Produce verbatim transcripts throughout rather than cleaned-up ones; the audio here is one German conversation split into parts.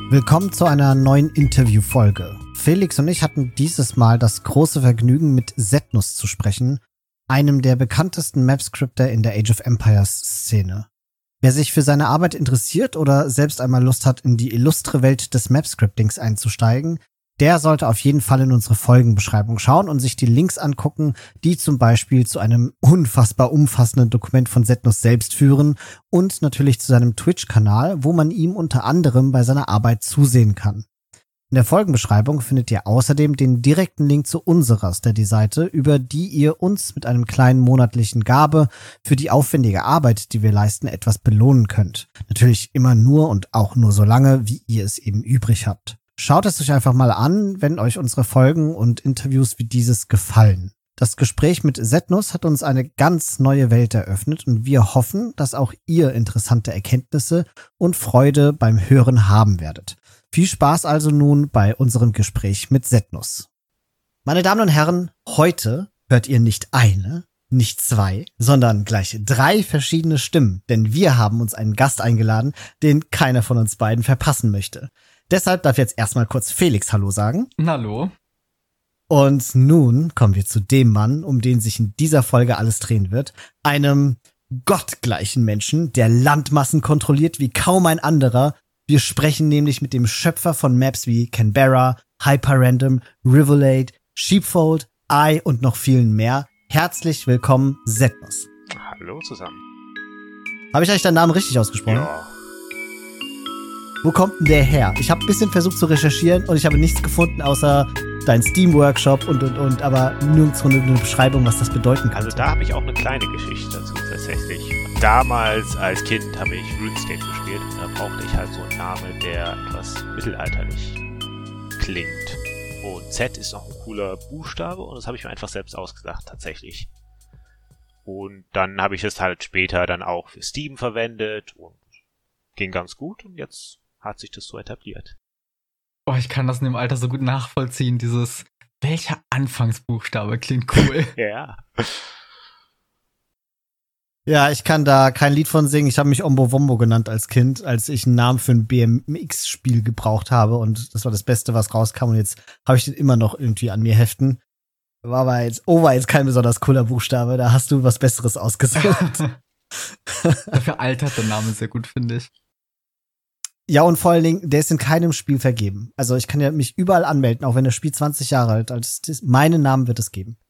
Willkommen zu einer neuen Interviewfolge. Felix und ich hatten dieses Mal das große Vergnügen, mit Setnus zu sprechen, einem der bekanntesten Mapscripter in der Age of Empires Szene. Wer sich für seine Arbeit interessiert oder selbst einmal Lust hat, in die illustre Welt des Mapscriptings einzusteigen, der sollte auf jeden Fall in unsere Folgenbeschreibung schauen und sich die Links angucken, die zum Beispiel zu einem unfassbar umfassenden Dokument von Setnus selbst führen und natürlich zu seinem Twitch-Kanal, wo man ihm unter anderem bei seiner Arbeit zusehen kann. In der Folgenbeschreibung findet ihr außerdem den direkten Link zu unserer Steady-Seite, über die ihr uns mit einem kleinen monatlichen Gabe für die aufwendige Arbeit, die wir leisten, etwas belohnen könnt. Natürlich immer nur und auch nur so lange, wie ihr es eben übrig habt. Schaut es euch einfach mal an, wenn euch unsere Folgen und Interviews wie dieses gefallen. Das Gespräch mit Setnus hat uns eine ganz neue Welt eröffnet und wir hoffen, dass auch ihr interessante Erkenntnisse und Freude beim Hören haben werdet. Viel Spaß also nun bei unserem Gespräch mit Setnus. Meine Damen und Herren, heute hört ihr nicht eine, nicht zwei, sondern gleich drei verschiedene Stimmen, denn wir haben uns einen Gast eingeladen, den keiner von uns beiden verpassen möchte. Deshalb darf jetzt erstmal kurz Felix Hallo sagen. Hallo. Und nun kommen wir zu dem Mann, um den sich in dieser Folge alles drehen wird. Einem gottgleichen Menschen, der Landmassen kontrolliert wie kaum ein anderer. Wir sprechen nämlich mit dem Schöpfer von Maps wie Canberra, Hyperrandom, Rivolade, Sheepfold, Eye und noch vielen mehr. Herzlich willkommen, Setnus. Hallo zusammen. Habe ich eigentlich deinen Namen richtig ausgesprochen? Ja. Wo kommt denn der her? Ich habe ein bisschen versucht zu recherchieren und ich habe nichts gefunden, außer dein Steam-Workshop und, und, und, aber nirgendwo eine Beschreibung, was das bedeuten kann. Also da habe ich auch eine kleine Geschichte dazu tatsächlich. Damals als Kind habe ich RuneScape gespielt und da brauchte ich halt so einen Namen, der etwas mittelalterlich klingt. Und Z ist noch ein cooler Buchstabe und das habe ich mir einfach selbst ausgedacht, tatsächlich. Und dann habe ich es halt später dann auch für Steam verwendet und ging ganz gut und jetzt hat sich das so etabliert. Oh, ich kann das in dem Alter so gut nachvollziehen, dieses, welcher Anfangsbuchstabe klingt cool. Ja. Ja, ich kann da kein Lied von singen. Ich habe mich Ombo Wombo genannt als Kind, als ich einen Namen für ein B M X-Spiel gebraucht habe und das war das Beste, was rauskam und jetzt habe ich den immer noch irgendwie an mir heften. War aber jetzt, oh, war jetzt kein besonders cooler Buchstabe, da hast du was Besseres ausgesucht. Dafür altert der Name sehr gut, finde ich. Ja, und vor allen Dingen, der ist in keinem Spiel vergeben. Also ich kann ja mich überall anmelden, auch wenn das Spiel zwanzig Jahre alt ist. Meinen Namen wird es geben.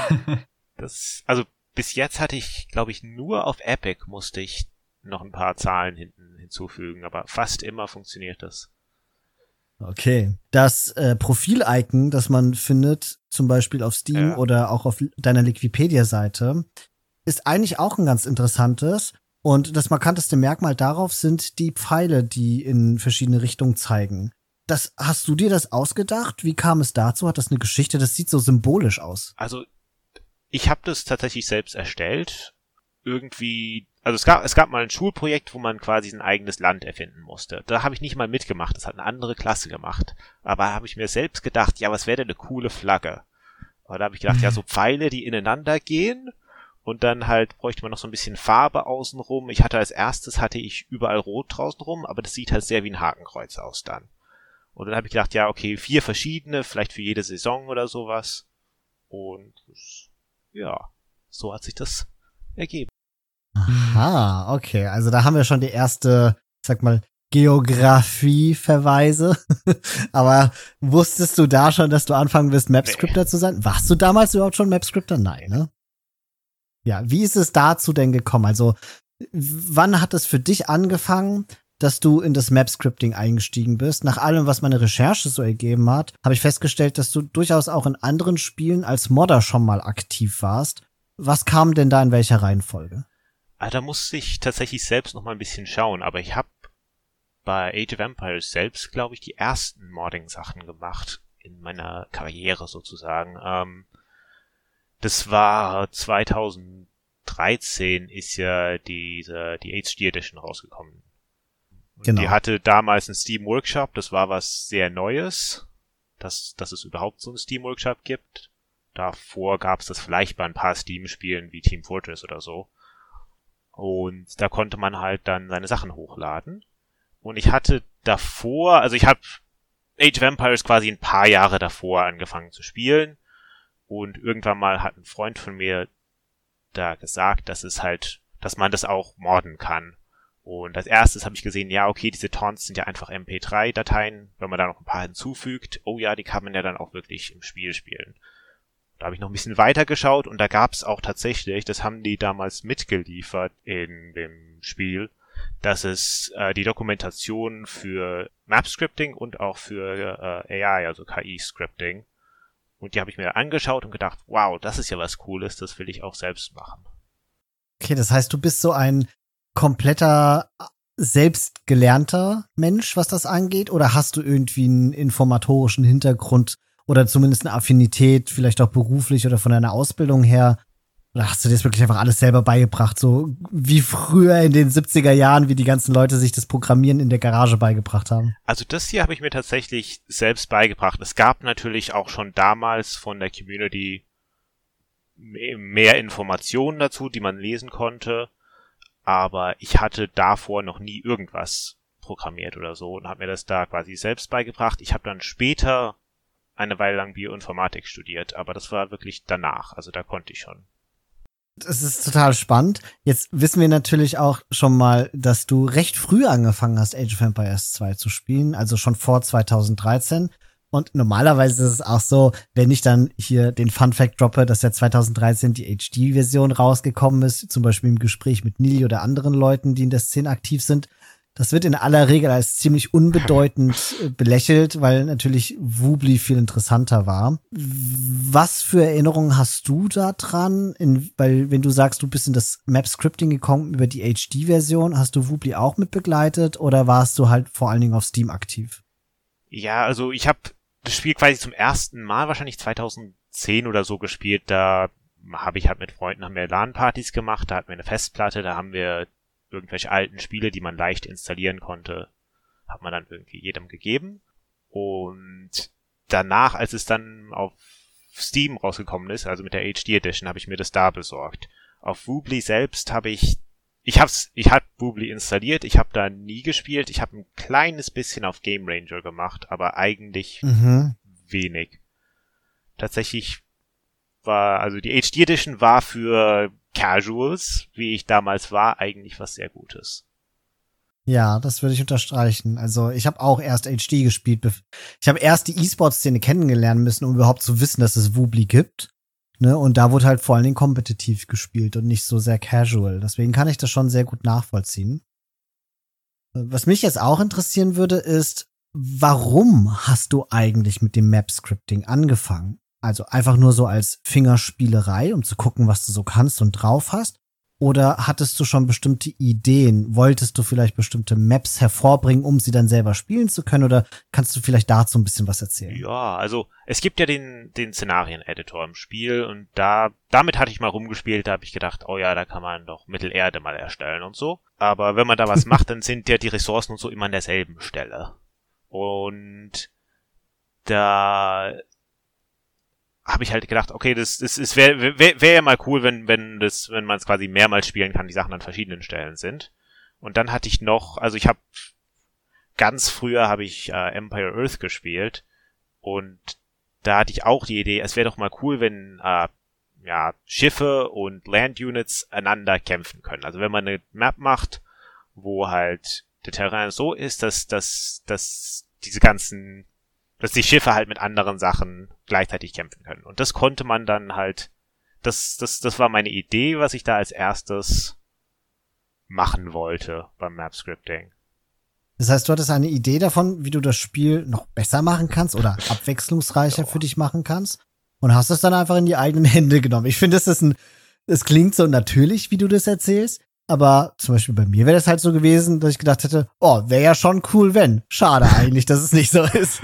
Das, also bis jetzt hatte ich, glaube ich, nur auf Epic musste ich noch ein paar Zahlen hinten hinzufügen, aber fast immer funktioniert das. Okay. Das äh, Profil-Icon, das man findet, zum Beispiel auf Steam ja. oder auch auf deiner Wikipedia-Seite, ist eigentlich auch ein ganz interessantes. Und das markanteste Merkmal darauf sind die Pfeile, die in verschiedene Richtungen zeigen. Das, hast du dir das ausgedacht? Wie kam es dazu? Hat das eine Geschichte? Das sieht so symbolisch aus. Also, ich habe das tatsächlich selbst erstellt. Irgendwie, also es gab, es gab mal ein Schulprojekt, wo man quasi ein eigenes Land erfinden musste. Da habe ich nicht mal mitgemacht, das hat eine andere Klasse gemacht. Aber da habe ich mir selbst gedacht, ja, was wäre denn eine coole Flagge? Und da habe ich gedacht, ja, so Pfeile, die ineinander gehen. Und dann halt bräuchte man noch so ein bisschen Farbe außenrum. Ich hatte als erstes, hatte ich überall rot draußen rum, aber das sieht halt sehr wie ein Hakenkreuz aus dann. Und dann habe ich gedacht, ja, okay, vier verschiedene, vielleicht für jede Saison oder sowas. Und ja, so hat sich das ergeben. Aha, okay. Also da haben wir schon die erste, ich sag mal, Geografie-Verweise. Aber wusstest du da schon, dass du anfangen wirst, Mapscripter nee. zu sein? Warst du damals überhaupt schon Mapscripter? Nein, ne? Ja, wie ist es dazu denn gekommen? Also, wann hat es für dich angefangen, dass du in das Map-Scripting eingestiegen bist? Nach allem, was meine Recherche so ergeben hat, habe ich festgestellt, dass du durchaus auch in anderen Spielen als Modder schon mal aktiv warst. Was kam denn da in welcher Reihenfolge? Ah, da musste ich tatsächlich selbst noch mal ein bisschen schauen, aber ich habe bei Age of Empires selbst, glaube ich, die ersten Modding-Sachen gemacht in meiner Karriere sozusagen. Ähm, Das war zweitausenddreizehn ist ja diese, die H D Edition rausgekommen. Und genau. Die hatte damals einen Steam Workshop, das war was sehr Neues, dass, dass es überhaupt so einen Steam Workshop gibt. Davor gab es das vielleicht bei ein paar Steam-Spielen wie Team Fortress oder so. Und da konnte man halt dann seine Sachen hochladen. Und ich hatte davor, also ich habe Age of Empires quasi ein paar Jahre davor angefangen zu spielen. Und irgendwann mal hat ein Freund von mir da gesagt, dass es halt, dass man das auch modden kann. Und als erstes habe ich gesehen, ja, okay, diese Taunts sind ja einfach M P drei Dateien. Wenn man da noch ein paar hinzufügt, oh ja, die kann man ja dann auch wirklich im Spiel spielen. Da habe ich noch ein bisschen weiter geschaut und da gab es auch tatsächlich, das haben die damals mitgeliefert in dem Spiel, dass es äh, die Dokumentation für Map-Scripting und auch für äh, A I, also K I-Scripting. Und die habe ich mir angeschaut und gedacht, wow, das ist ja was Cooles, das will ich auch selbst machen. Okay, das heißt, du bist so ein kompletter, selbstgelernter Mensch, was das angeht? Oder hast du irgendwie einen informatorischen Hintergrund oder zumindest eine Affinität, vielleicht auch beruflich oder von deiner Ausbildung her? Oder hast du dir das wirklich einfach alles selber beigebracht, so wie früher in den siebziger Jahren, wie die ganzen Leute sich das Programmieren in der Garage beigebracht haben? Also das hier habe ich mir tatsächlich selbst beigebracht. Es gab natürlich auch schon damals von der Community mehr Informationen dazu, die man lesen konnte. Aber ich hatte davor noch nie irgendwas programmiert oder so und habe mir das da quasi selbst beigebracht. Ich habe dann später eine Weile lang Bioinformatik studiert, aber das war wirklich danach. Also da konnte ich schon. Das ist total spannend. Jetzt wissen wir natürlich auch schon mal, dass du recht früh angefangen hast, Age of Empires zwei zu spielen, also schon vor zweitausenddreizehn. Und normalerweise ist es auch so, wenn ich dann hier den Fun-Fact droppe, dass ja zweitausenddreizehn die H D-Version rausgekommen ist, zum Beispiel im Gespräch mit Nili oder anderen Leuten, die in der Szene aktiv sind. Das wird in aller Regel als ziemlich unbedeutend belächelt, weil natürlich Woobly viel interessanter war. Was für Erinnerungen hast du da dran? In, weil wenn du sagst, du bist in das Map-Scripting gekommen über die H D-Version, hast du Woobly auch mit begleitet oder warst du halt vor allen Dingen auf Steam aktiv? Ja, also ich habe das Spiel quasi zum ersten Mal wahrscheinlich zweitausendzehn oder so gespielt. Da habe ich halt mit Freunden, haben wir LAN-Partys gemacht, da hatten wir eine Festplatte, da haben wir irgendwelche alten Spiele, die man leicht installieren konnte, hat man dann irgendwie jedem gegeben. Und danach, als es dann auf Steam rausgekommen ist, also mit der H D Edition, habe ich mir das da besorgt. Auf Woobly selbst habe ich, ich hab's, ich hab Woobly installiert, ich habe da nie gespielt, ich habe ein kleines bisschen auf Game Ranger gemacht, aber eigentlich mhm. wenig. Tatsächlich war, also die H D Edition war für Casuals, wie ich damals war, eigentlich was sehr Gutes. Ja, das würde ich unterstreichen. Also ich habe auch erst H D gespielt. Ich habe erst die E-Sport-Szene kennengelernt müssen, um überhaupt zu wissen, dass es Woobly gibt. Ne? Und da wurde halt vor allen Dingen kompetitiv gespielt und nicht so sehr casual. Deswegen kann ich das schon sehr gut nachvollziehen. Was mich jetzt auch interessieren würde, ist, warum hast du eigentlich mit dem Map-Scripting angefangen? Also einfach nur so als Fingerspielerei, um zu gucken, was du so kannst und drauf hast? Oder hattest du schon bestimmte Ideen? Wolltest du vielleicht bestimmte Maps hervorbringen, um sie dann selber spielen zu können? Oder kannst du vielleicht dazu ein bisschen was erzählen? Ja, also es gibt ja den, den Szenarien-Editor im Spiel und da damit hatte ich mal rumgespielt, da habe ich gedacht, oh ja, da kann man doch Mittelerde mal erstellen und so. Aber wenn man da was macht, dann sind ja die Ressourcen und so immer an derselben Stelle. Und da habe ich halt gedacht, okay, das, das, das wäre wär, wär ja mal cool, wenn, wenn das, wenn man es quasi mehrmals spielen kann, die Sachen an verschiedenen Stellen sind. Und dann hatte ich noch, also ich habe ganz früher habe ich äh, Empire Earth gespielt und da hatte ich auch die Idee, es wäre doch mal cool, wenn äh, ja Schiffe und Land Units einander kämpfen können. Also wenn man eine Map macht, wo halt der Terrain so ist, dass, dass, dass diese ganzen dass die Schiffe halt mit anderen Sachen gleichzeitig kämpfen können. Und das konnte man dann halt, das, das, das war meine Idee, was ich da als erstes machen wollte beim Map-Scripting. Das heißt, du hattest eine Idee davon, wie du das Spiel noch besser machen kannst oder abwechslungsreicher ja. für dich machen kannst und hast es dann einfach in die eigenen Hände genommen. Ich finde, das ist ein, es klingt so natürlich, wie du das erzählst. Aber zum Beispiel bei mir wäre das halt so gewesen, dass ich gedacht hätte, oh, wäre ja schon cool, wenn. Schade eigentlich, dass es nicht so ist.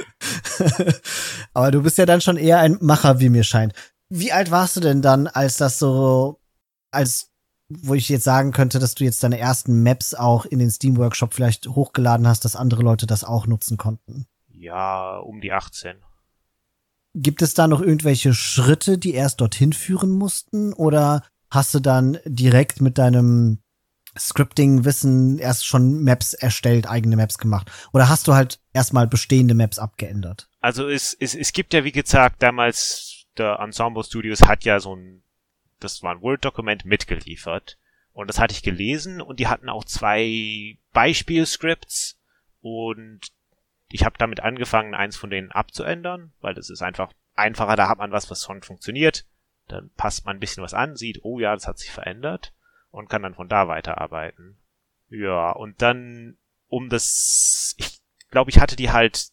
Aber du bist ja dann schon eher ein Macher, wie mir scheint. Wie alt warst du denn dann, als das so, als, wo ich jetzt sagen könnte, dass du jetzt deine ersten Maps auch in den Steam-Workshop vielleicht hochgeladen hast, dass andere Leute das auch nutzen konnten? Ja, um die achtzehn. Gibt es da noch irgendwelche Schritte, die erst dorthin führen mussten? Oder hast du dann direkt mit deinem Scripting-Wissen erst schon Maps erstellt, eigene Maps gemacht? Oder hast du halt erstmal bestehende Maps abgeändert? Also es, es, es gibt ja, wie gesagt, damals, der Ensemble Studios hat ja so ein, das war ein Word-Dokument mitgeliefert. Und das hatte ich gelesen und die hatten auch zwei Beispielscripts und ich habe damit angefangen, eins von denen abzuändern, weil das ist einfach einfacher, da hat man was, was schon funktioniert. Dann passt man ein bisschen was an, sieht, oh ja, das hat sich verändert und kann dann von da weiterarbeiten. Ja, und dann um das, ich glaube, ich hatte die halt,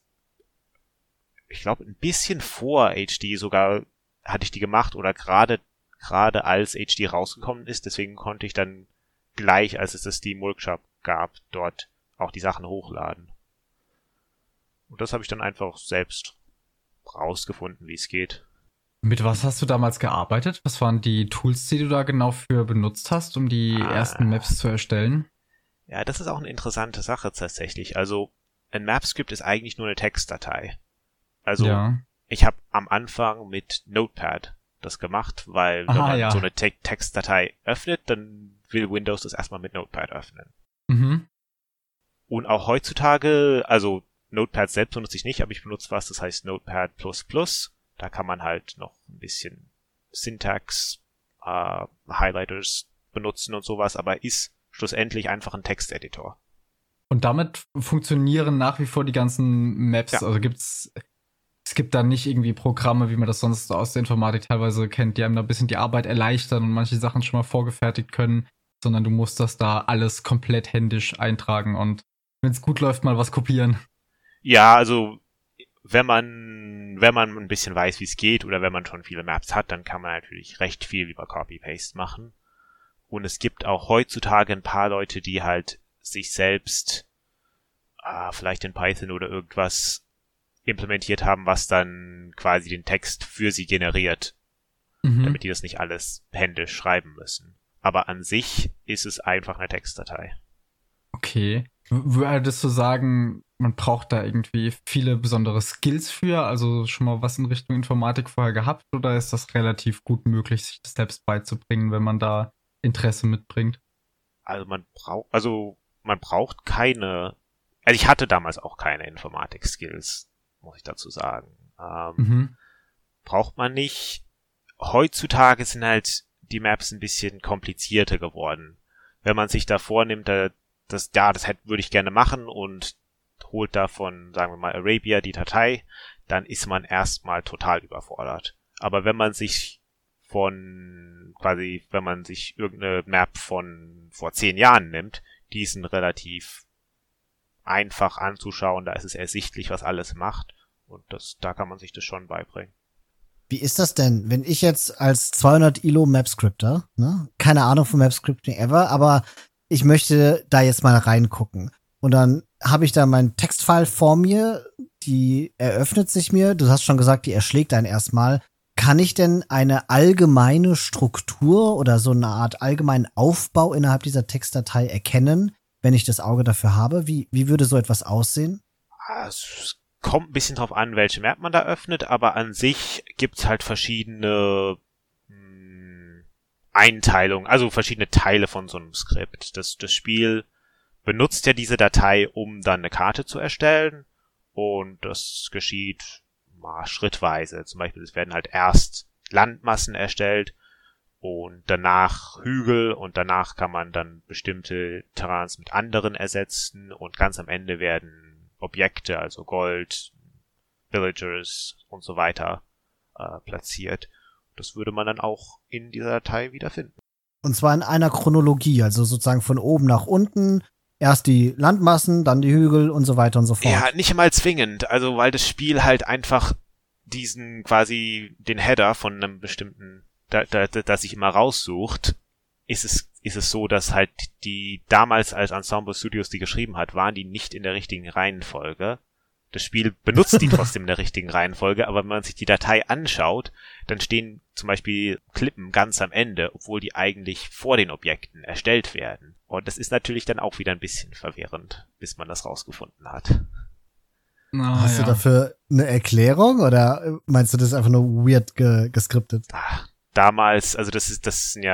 ich glaube, ein bisschen vor H D sogar hatte ich die gemacht oder gerade gerade als H D rausgekommen ist, deswegen konnte ich dann gleich, als es das Steam Workshop gab, dort auch die Sachen hochladen. Und das habe ich dann einfach selbst rausgefunden, wie es geht. Mit was hast du damals gearbeitet? Was waren die Tools, die du da genau für benutzt hast, um die ah. ersten Maps zu erstellen? Ja, das ist auch eine interessante Sache tatsächlich. Also ein Mapscript ist eigentlich nur eine Textdatei. Also ja. Ich habe am Anfang mit Notepad das gemacht, weil wenn Aha, man ja. so eine Te- Textdatei öffnet, dann will Windows das erstmal mit Notepad öffnen. Mhm. Und auch heutzutage, also Notepad selbst benutze ich nicht, aber ich benutze was, das heißt Notepad++. Da kann man halt noch ein bisschen Syntax, äh, Highlighters benutzen und sowas, aber ist schlussendlich einfach ein Texteditor. Und damit funktionieren nach wie vor die ganzen Maps, ja. Also gibt's Es gibt da nicht irgendwie Programme, wie man das sonst aus der Informatik teilweise kennt, die einem da ein bisschen die Arbeit erleichtern und manche Sachen schon mal vorgefertigt können, sondern du musst das da alles komplett händisch eintragen und wenn es gut läuft, mal was kopieren. Ja, also wenn man wenn man ein bisschen weiß, wie es geht oder wenn man schon viele Maps hat, dann kann man natürlich recht viel über Copy-Paste machen. Und es gibt auch heutzutage ein paar Leute, die halt sich selbst äh, vielleicht in Python oder irgendwas implementiert haben, was dann quasi den Text für sie generiert, mhm. damit die das nicht alles händisch schreiben müssen. Aber an sich ist es einfach eine Textdatei. Okay. Würdest du sagen, man braucht da irgendwie viele besondere Skills für? Also schon mal was in Richtung Informatik vorher gehabt? Oder ist das relativ gut möglich, sich das selbst beizubringen, wenn man da Interesse mitbringt? Also man braucht, also man braucht keine, also ich hatte damals auch keine Informatik-Skills, muss ich dazu sagen. Ähm, mhm. Braucht man nicht. Heutzutage sind halt die Maps ein bisschen komplizierter geworden. Wenn man sich da vornimmt, da, das, ja, das hätte, würde ich gerne machen und holt davon, sagen wir mal, Arabia die Datei, dann ist man erstmal total überfordert. Aber wenn man sich von, quasi, wenn man sich irgendeine Map von vor zehn Jahren nimmt, die sind relativ einfach anzuschauen, da ist es ersichtlich, was alles macht. Und das, da kann man sich das schon beibringen. Wie ist das denn, wenn ich jetzt als zweihundert I L O Mapscripter, ne, keine Ahnung von Mapscripting ever, aber ich möchte da jetzt mal reingucken. Und dann habe ich da mein Textfile vor mir, die eröffnet sich mir, du hast schon gesagt, die erschlägt einen erstmal. Kann ich denn eine allgemeine Struktur oder so eine Art allgemeinen Aufbau innerhalb dieser Textdatei erkennen, wenn ich das Auge dafür habe? Wie, wie würde so etwas aussehen? Es kommt ein bisschen drauf an, welche Map man da öffnet, aber an sich gibt's halt verschiedene mh, Einteilungen, also verschiedene Teile von so einem Skript. Das, das Spiel benutzt ja diese Datei, um dann eine Karte zu erstellen und das geschieht mal schrittweise. Zum Beispiel, es werden halt erst Landmassen erstellt und danach Hügel und danach kann man dann bestimmte Terrains mit anderen ersetzen und ganz am Ende werden Objekte, also Gold, Villagers und so weiter äh, platziert. Das würde man dann auch in dieser Datei wiederfinden. Und zwar in einer Chronologie, also sozusagen von oben nach unten. Erst die Landmassen, dann die Hügel und so weiter und so fort. Ja, nicht mal zwingend, also weil das Spiel halt einfach diesen quasi den Header von einem bestimmten, da, da, das sich immer raussucht, ist es ist es so, dass halt die damals als Ensemble Studios die geschrieben hat, waren die nicht in der richtigen Reihenfolge. Das Spiel benutzt die trotzdem in der richtigen Reihenfolge, aber wenn man sich die Datei anschaut, dann stehen zum Beispiel Klippen ganz am Ende, obwohl die eigentlich vor den Objekten erstellt werden. Und das ist natürlich dann auch wieder ein bisschen verwirrend, bis man das rausgefunden hat. Oh, Hast ja. du dafür eine Erklärung oder meinst du das einfach nur weird ge- geskriptet? Ach, damals, also das ist, das sind ja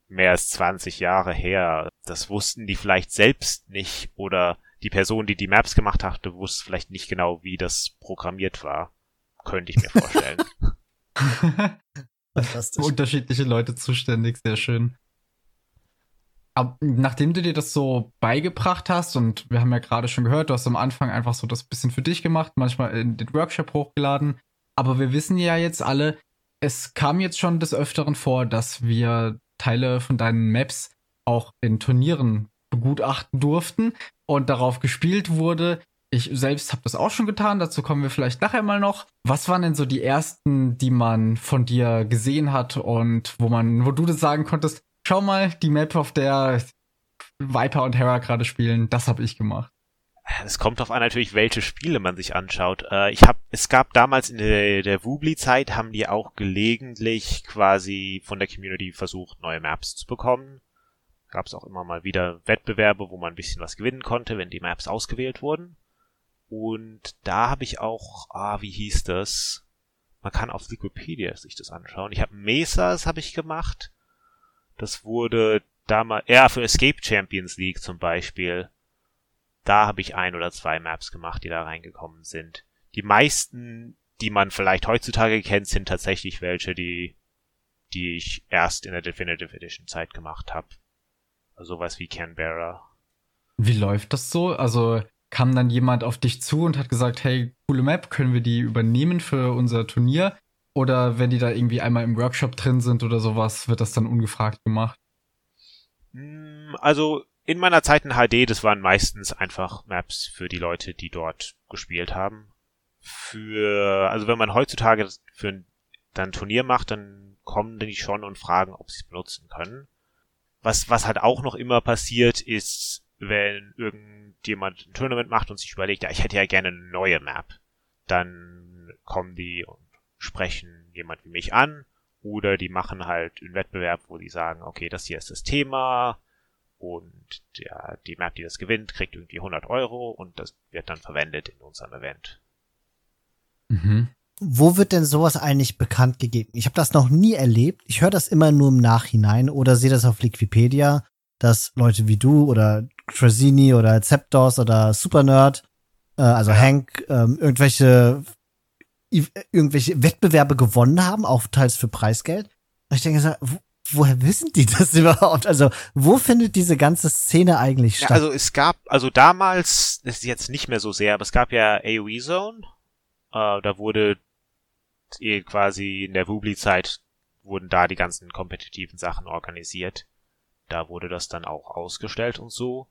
mehr als zwanzig Jahre her. Das wussten die vielleicht selbst nicht oder die Person, die die Maps gemacht hatte, wusste vielleicht nicht genau, wie das programmiert war. Könnte ich mir vorstellen. Fantastisch. Unterschiedliche Leute zuständig, sehr schön. Aber nachdem du dir das so beigebracht hast, und wir haben ja gerade schon gehört, du hast am Anfang einfach so das bisschen für dich gemacht, manchmal in den Workshop hochgeladen, aber wir wissen ja jetzt alle, es kam jetzt schon des Öfteren vor, dass wir Teile von deinen Maps auch in Turnieren begutachten durften und darauf gespielt wurde. Ich selbst habe das auch schon getan, dazu kommen wir vielleicht nachher mal noch. Was waren denn so die ersten, die man von dir gesehen hat und wo man, wo du das sagen konntest, schau mal, die Map, auf der Viper und Hera gerade spielen, das habe ich gemacht. Es kommt darauf an, natürlich, welche Spiele man sich anschaut. Äh, ich hab, es gab damals in der, der Woobly-Zeit, haben die auch gelegentlich quasi von der Community versucht, neue Maps zu bekommen. Gab es auch immer mal wieder Wettbewerbe, wo man ein bisschen was gewinnen konnte, wenn die Maps ausgewählt wurden. Und da habe ich auch, ah, wie hieß das? Man kann auf Wikipedia sich das anschauen. Ich habe Mesas habe ich gemacht. Das wurde damals, ja, für Escape Champions League zum Beispiel. Da habe ich ein oder zwei Maps gemacht, die da reingekommen sind. Die meisten, die man vielleicht heutzutage kennt, sind tatsächlich welche, die, die ich erst in der Definitive Edition Zeit gemacht habe. Also sowas wie Canberra. Wie läuft das so? Also kam dann jemand auf dich zu und hat gesagt, hey, coole Map, können wir die übernehmen für unser Turnier? Oder wenn die da irgendwie einmal im Workshop drin sind oder sowas, wird das dann ungefragt gemacht? Also in meiner Zeit in H D, das waren meistens einfach Maps für die Leute, die dort gespielt haben. Für, also wenn man heutzutage für ein, dann ein Turnier macht, dann kommen die schon und fragen, ob sie es benutzen können. Was, was halt auch noch immer passiert, ist, wenn irgendjemand ein Tournament macht und sich überlegt, ja, ich hätte ja gerne eine neue Map, dann kommen die und sprechen jemand wie mich an oder die machen halt einen Wettbewerb, wo die sagen, okay, das hier ist das Thema und ja, die Map, die das gewinnt, kriegt irgendwie hundert Euro und das wird dann verwendet in unserem Event. Mhm. Wo wird denn sowas eigentlich bekannt gegeben? Ich habe das noch nie erlebt. Ich höre das immer nur im Nachhinein oder sehe das auf Wikipedia, dass Leute wie du oder Crazini oder Zapdos oder Supernerd, äh, also ja. Hank, ähm, irgendwelche irgendwelche Wettbewerbe gewonnen haben, auch teils für Preisgeld. Und ich denke so, wo, woher wissen die das überhaupt? Also, wo findet diese ganze Szene eigentlich statt? Ja, also es gab, also damals, das ist jetzt nicht mehr so sehr, aber es gab ja AoE Zone. Äh, da wurde quasi in der Woobly-Zeit wurden da die ganzen kompetitiven Sachen organisiert. Da wurde das dann auch ausgestellt und so.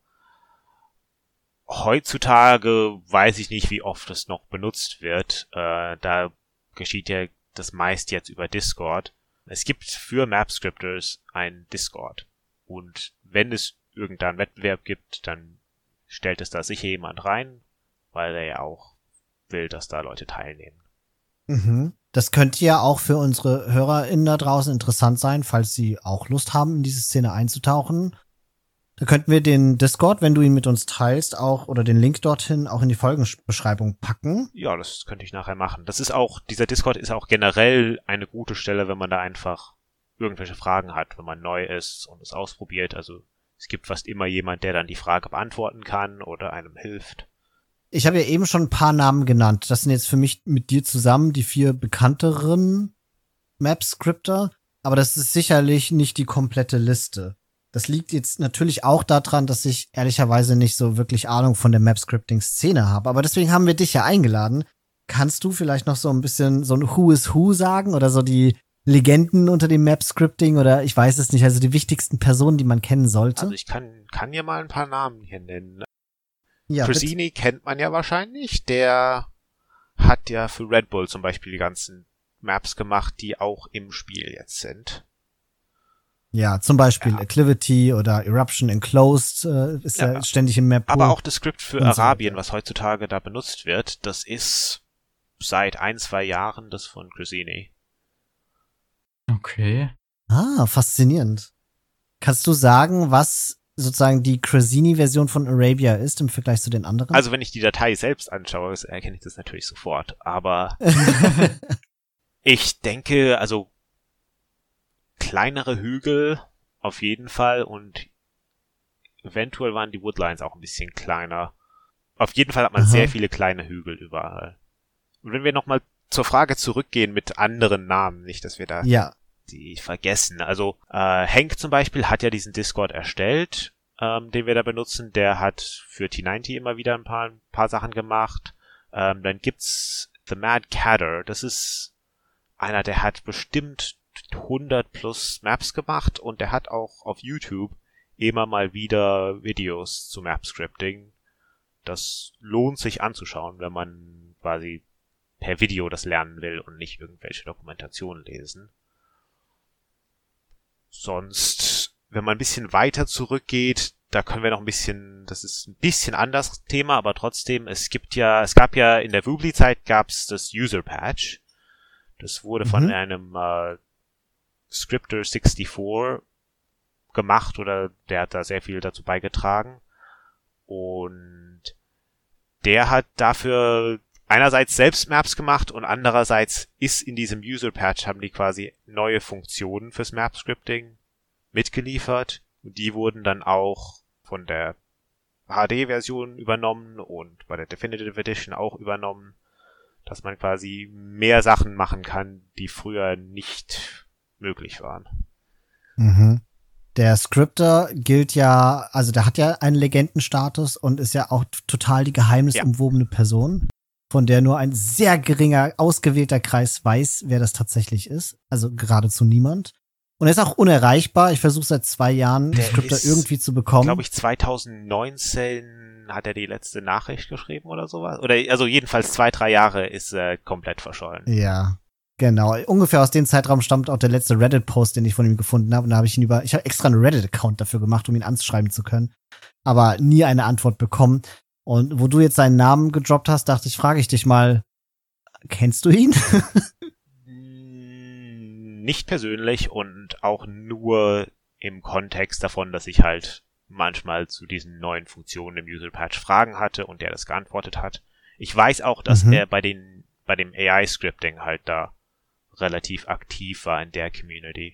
Heutzutage weiß ich nicht, wie oft es noch benutzt wird. Äh, da geschieht ja das meist jetzt über Discord. Es gibt für Map-Scripters ein Discord. Und wenn es irgendeinen Wettbewerb gibt, dann stellt es da sicher jemand rein, weil er ja auch will, dass da Leute teilnehmen. Mhm. Das könnte ja auch für unsere HörerInnen da draußen interessant sein, falls sie auch Lust haben, in diese Szene einzutauchen. Da könnten wir den Discord, wenn du ihn mit uns teilst, auch oder den Link dorthin auch in die Folgenbeschreibung packen. Ja, das könnte ich nachher machen. Das ist auch, dieser Discord ist auch generell eine gute Stelle, wenn man da einfach irgendwelche Fragen hat, wenn man neu ist und es ausprobiert. Also es gibt fast immer jemand, der dann die Frage beantworten kann oder einem hilft. Ich habe ja eben schon ein paar Namen genannt. Das sind jetzt für mich mit dir zusammen die vier bekannteren Map-Scripter. Aber das ist sicherlich nicht die komplette Liste. Das liegt jetzt natürlich auch daran, dass ich ehrlicherweise nicht so wirklich Ahnung von der Map-Scripting-Szene habe. Aber deswegen haben wir dich ja eingeladen. Kannst du vielleicht noch so ein bisschen so ein Who is Who sagen oder so die Legenden unter dem Map-Scripting oder ich weiß es nicht, also die wichtigsten Personen, die man kennen sollte? Also ich kann, kann ja mal ein paar Namen hier nennen. Ja, Crazini kennt man ja wahrscheinlich. Der hat ja für Red Bull zum Beispiel die ganzen Maps gemacht, die auch im Spiel jetzt sind. Ja, zum Beispiel ja. Acclivity oder Eruption Enclosed äh, ist ja, ja ständig im Map. Aber auch das Skript für Arabien, so, was heutzutage da benutzt wird, das ist seit ein, zwei Jahren das von Crazini. Okay. Ah, faszinierend. Kannst du sagen, was sozusagen die Crazini-Version von Arabia ist im Vergleich zu den anderen? Also wenn ich die Datei selbst anschaue, erkenne ich das natürlich sofort. Aber ich denke, also kleinere Hügel auf jeden Fall und eventuell waren die Woodlines auch ein bisschen kleiner. Auf jeden Fall hat man Aha. sehr viele kleine Hügel überall. Und wenn wir nochmal zur Frage zurückgehen mit anderen Namen, nicht, dass wir da ja. die vergessen. Also äh, Hank zum Beispiel hat ja diesen Discord erstellt, ähm, den wir da benutzen. Der hat für T neunzig immer wieder ein paar, ein paar Sachen gemacht. Ähm, dann gibt's The Mad Catter. Das ist einer, der hat bestimmt hundert plus Maps gemacht und der hat auch auf YouTube immer mal wieder Videos zu Map-Scripting. Das lohnt sich anzuschauen, wenn man quasi per Video das lernen will und nicht irgendwelche Dokumentationen lesen. Sonst, wenn man ein bisschen weiter zurückgeht, da können wir noch ein bisschen, das ist ein bisschen anderes Thema, aber trotzdem, es gibt ja, es gab ja in der Woobly-Zeit gab's das User Patch. Das wurde mhm. von einem äh, Scripter sechsundvierzig gemacht oder der hat da sehr viel dazu beigetragen. Und der hat dafür einerseits selbst Maps gemacht und andererseits ist in diesem User Patch haben die quasi neue Funktionen fürs Map Scripting mitgeliefert. Und die wurden dann auch von der H D-Version übernommen und bei der Definitive Edition auch übernommen, dass man quasi mehr Sachen machen kann, die früher nicht möglich waren. Mhm. Der Scripter gilt ja, also der hat ja einen Legendenstatus und ist ja auch total die geheimnisumwobene ja. Person, von der nur ein sehr geringer, ausgewählter Kreis weiß, wer das tatsächlich ist. Also geradezu niemand. Und er ist auch unerreichbar. Ich versuche seit zwei Jahren, den Scripter irgendwie zu bekommen. Glaube ich, zwanzig neunzehn hat er die letzte Nachricht geschrieben oder sowas. Oder also jedenfalls zwei, drei Jahre ist er komplett verschollen. Ja, genau. Ungefähr aus dem Zeitraum stammt auch der letzte Reddit-Post, den ich von ihm gefunden habe. Und da habe ich ihn über, ich habe extra einen Reddit-Account dafür gemacht, um ihn anzuschreiben zu können. Aber nie eine Antwort bekommen. Und wo du jetzt seinen Namen gedroppt hast, dachte ich, frage ich dich mal, kennst du ihn? Nicht persönlich und auch nur im Kontext davon, dass ich halt manchmal zu diesen neuen Funktionen im User Patch Fragen hatte und der das geantwortet hat. Ich weiß auch, dass mhm. er bei den bei dem A I-Scripting halt da relativ aktiv war in der Community.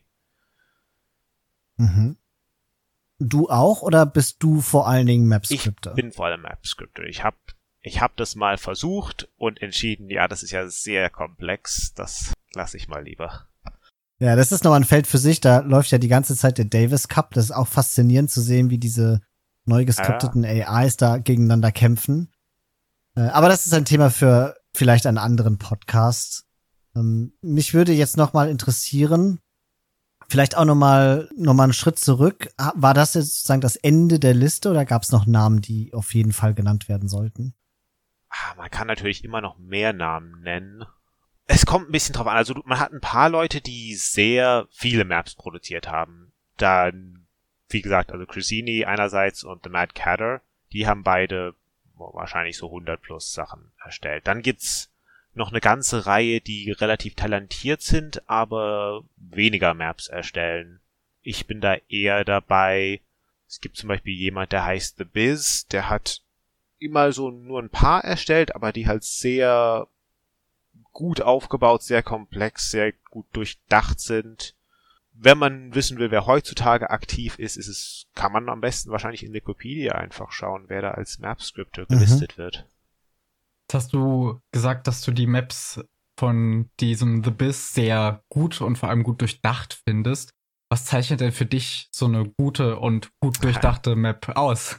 Mhm. Du auch oder bist du vor allen Dingen Map-Scripter? Ich bin vor allem Map-Scripter. Ich habe ich hab das mal versucht und entschieden, ja, das ist ja sehr komplex, das lasse ich mal lieber. Ja, das ist noch ein Feld für sich. Da läuft ja die ganze Zeit der Davis Cup. Das ist auch faszinierend zu sehen, wie diese neu geskripteten ja. A Is da gegeneinander kämpfen. Aber das ist ein Thema für vielleicht einen anderen Podcast. Mich würde jetzt noch mal interessieren, vielleicht auch noch mal, noch mal einen Schritt zurück. War das jetzt sozusagen das Ende der Liste oder gab es noch Namen, die auf jeden Fall genannt werden sollten? Man kann natürlich immer noch mehr Namen nennen. Es kommt ein bisschen drauf an. Also man hat ein paar Leute, die sehr viele Maps produziert haben. Dann, wie gesagt, also Cresini einerseits und The Mad Catter, die haben beide wahrscheinlich so hundert plus Sachen erstellt. Dann gibt's noch eine ganze Reihe, die relativ talentiert sind, aber weniger Maps erstellen. Ich bin da eher dabei. Es gibt zum Beispiel jemand, der heißt The Biz, der hat immer so nur ein paar erstellt, aber die halt sehr gut aufgebaut, sehr komplex, sehr gut durchdacht sind. Wenn man wissen will, wer heutzutage aktiv ist, ist es, kann man am besten wahrscheinlich in Wikipedia einfach schauen, wer da als Map-Scripter gelistet mhm. wird. Jetzt hast du gesagt, dass du die Maps von diesem The Biz sehr gut und vor allem gut durchdacht findest. Was zeichnet denn für dich so eine gute und gut durchdachte Map aus?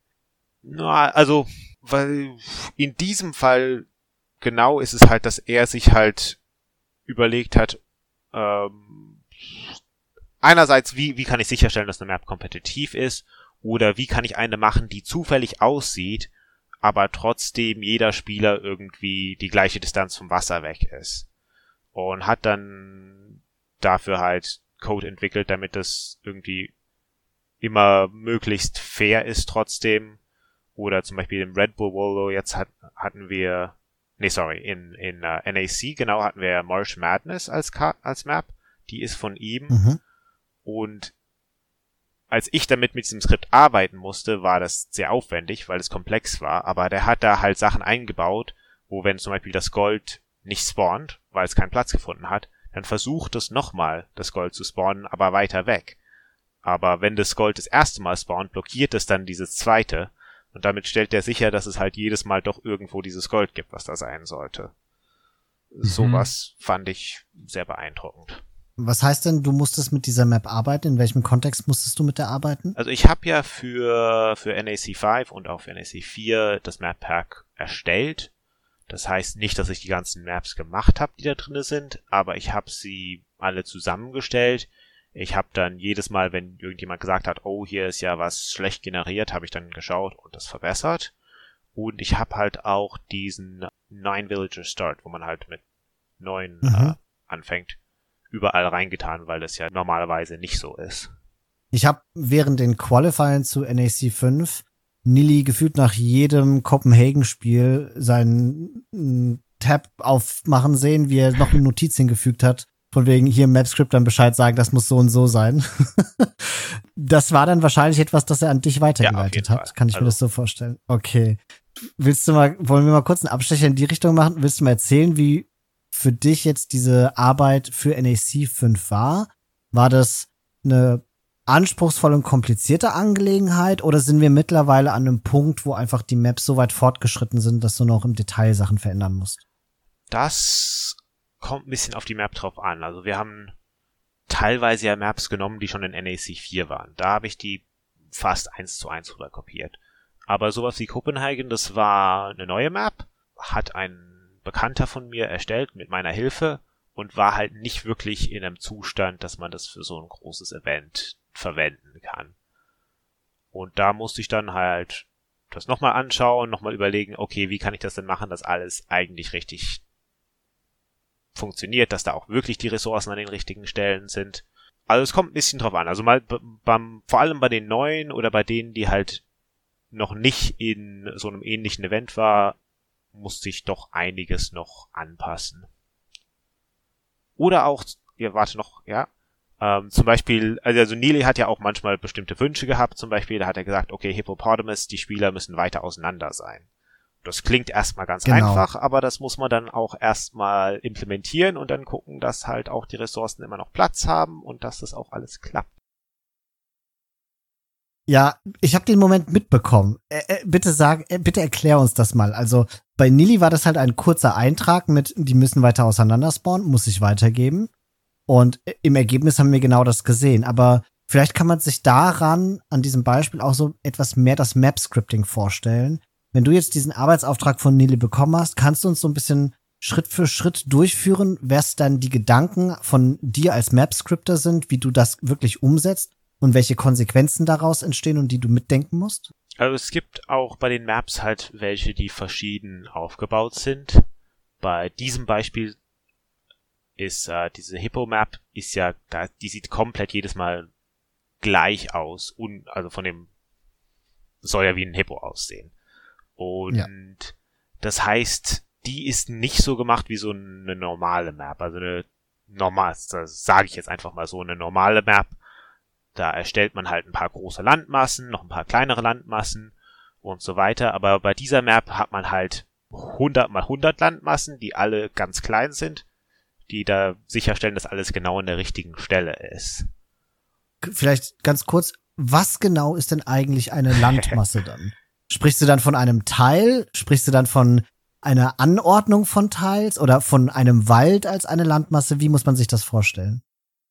Na, also, weil in diesem Fall genau ist es halt, dass er sich halt überlegt hat, ähm, einerseits, wie, wie kann ich sicherstellen, dass eine Map kompetitiv ist, oder wie kann ich eine machen, die zufällig aussieht, aber trotzdem jeder Spieler irgendwie die gleiche Distanz vom Wasser weg ist. Und hat dann dafür halt Code entwickelt, damit das irgendwie immer möglichst fair ist trotzdem. Oder zum Beispiel im Red Bull World jetzt hat, hatten wir Nee, sorry, in, in uh, N A C, genau, hatten wir Marsh Madness als, Ka- als Map. Die ist von ihm. Mhm. Und als ich damit mit diesem Skript arbeiten musste, war das sehr aufwendig, weil es komplex war. Aber der hat da halt Sachen eingebaut, wo wenn zum Beispiel das Gold nicht spawnt, weil es keinen Platz gefunden hat, dann versucht es nochmal, das Gold zu spawnen, aber weiter weg. Aber wenn das Gold das erste Mal spawnt, blockiert es dann dieses zweite. Und damit stellt er sicher, dass es halt jedes Mal doch irgendwo dieses Gold gibt, was da sein sollte. Mhm. Sowas fand ich sehr beeindruckend. Was heißt denn, du musstest mit dieser Map arbeiten? In welchem Kontext musstest du mit der arbeiten? Also ich habe ja für für N A C fünf und auch für N A C vier das Map Pack erstellt. Das heißt nicht, dass ich die ganzen Maps gemacht habe, die da drin sind, aber ich habe sie alle zusammengestellt. Ich habe dann jedes Mal, wenn irgendjemand gesagt hat, oh, hier ist ja was schlecht generiert, habe ich dann geschaut und das verbessert. Und ich habe halt auch diesen Nine Villager Start, wo man halt mit neun mhm. äh, anfängt, überall reingetan, weil das ja normalerweise nicht so ist. Ich habe während den Qualifiern zu N A C fünf Nili gefühlt nach jedem Copenhagen-Spiel seinen m, Tab aufmachen sehen, wie er noch eine Notiz hingefügt hat, von wegen hier im Mapscript dann Bescheid sagen, das muss so und so sein. Das war dann wahrscheinlich etwas, das er an dich weitergeleitet ja, hat. Fall. Kann ich also. mir das so vorstellen? Okay. Willst du mal, wollen wir mal kurz einen Abstecher in die Richtung machen? Willst du mal erzählen, wie für dich jetzt diese Arbeit für N A C fünf war? War das eine anspruchsvolle und komplizierte Angelegenheit oder sind wir mittlerweile an einem Punkt, wo einfach die Maps so weit fortgeschritten sind, dass du noch im Detail Sachen verändern musst? Das kommt ein bisschen auf die Map drauf an. Also wir haben teilweise ja Maps genommen, die schon in N A C vier waren. Da habe ich die fast eins zu eins rüber kopiert. Aber sowas wie Copenhagen, das war eine neue Map, hat ein Bekannter von mir erstellt mit meiner Hilfe und war halt nicht wirklich in einem Zustand, dass man das für so ein großes Event verwenden kann. Und da musste ich dann halt das nochmal anschauen, nochmal überlegen, okay, wie kann ich das denn machen, dass alles eigentlich richtig funktioniert, dass da auch wirklich die Ressourcen an den richtigen Stellen sind. Also es kommt ein bisschen drauf an. Also mal beim, vor allem bei den neuen oder bei denen, die halt noch nicht in so einem ähnlichen Event war, musste ich doch einiges noch anpassen. Oder auch, ja, warte noch, ja, ähm, zum Beispiel, also Nili hat ja auch manchmal bestimmte Wünsche gehabt, zum Beispiel, da hat er gesagt, okay, Hippopotamus, die Spieler müssen weiter auseinander sein. Das klingt erstmal ganz genau. einfach, aber das muss man dann auch erstmal implementieren und dann gucken, dass halt auch die Ressourcen immer noch Platz haben und dass das auch alles klappt. Ja, ich habe den Moment mitbekommen. Äh, äh, bitte sag, äh, bitte erklär uns das mal. Also bei Nili war das halt ein kurzer Eintrag mit, die müssen weiter auseinander spawnen, muss ich weitergeben. Und äh, im Ergebnis haben wir genau das gesehen. Aber vielleicht kann man sich daran, an diesem Beispiel auch so etwas mehr das Map-Scripting vorstellen. Wenn du jetzt diesen Arbeitsauftrag von Nili bekommen hast, kannst du uns so ein bisschen Schritt für Schritt durchführen, was dann die Gedanken von dir als Map-Scripter sind, wie du das wirklich umsetzt? Und welche Konsequenzen daraus entstehen und die du mitdenken musst? Also es gibt auch bei den Maps halt welche, die verschieden aufgebaut sind. Bei diesem Beispiel ist äh, diese Hippo-Map ist ja, da, die sieht komplett jedes Mal gleich aus. Un, also von dem soll ja wie ein Hippo aussehen. Und ja. Das heißt, die ist nicht so gemacht wie so eine normale Map. Also eine normal, das sage ich jetzt einfach mal so, eine normale Map. Da erstellt man halt ein paar große Landmassen, noch ein paar kleinere Landmassen und so weiter. Aber bei dieser Map hat man halt hundert mal hundert Landmassen, die alle ganz klein sind, die da sicherstellen, dass alles genau an der richtigen Stelle ist. Vielleicht ganz kurz, was genau ist denn eigentlich eine Landmasse dann? Sprichst du dann von einem Teil? Sprichst du dann von einer Anordnung von Teils oder von einem Wald als eine Landmasse? Wie muss man sich das vorstellen?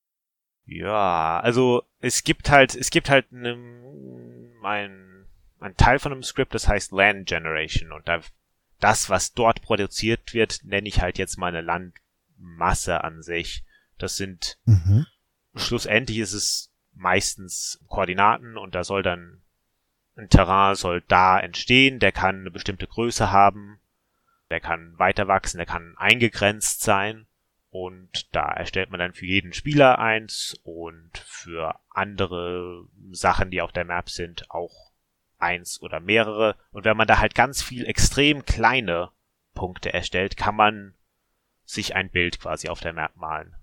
Ja, also es gibt halt, es gibt halt einen, ein, ein Teil von einem Script, das heißt Land Generation und da, das, was dort produziert wird, nenne ich halt jetzt mal eine Landmasse an sich. Das sind, mhm. schlussendlich ist es meistens Koordinaten und da soll dann ein Terrain soll da entstehen, der kann eine bestimmte Größe haben, der kann weiter wachsen, der kann eingegrenzt sein. Und da erstellt man dann für jeden Spieler eins und für andere Sachen, die auf der Map sind, auch eins oder mehrere. Und wenn man da halt ganz viel extrem kleine Punkte erstellt, kann man sich ein Bild quasi auf der Map malen.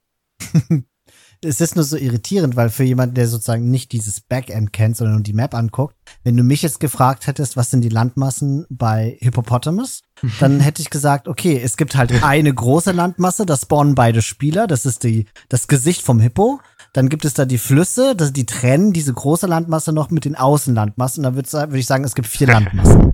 Es ist nur so irritierend, weil für jemanden, der sozusagen nicht dieses Backend kennt, sondern nur die Map anguckt, wenn du mich jetzt gefragt hättest, was sind die Landmassen bei Hippopotamus, dann hätte ich gesagt, okay, es gibt halt eine große Landmasse, da spawnen beide Spieler, das ist die das Gesicht vom Hippo. dann gibt es da die Flüsse, das, die trennen diese große Landmasse noch mit den Außenlandmassen. Da würde würd ich sagen, es gibt vier Landmassen.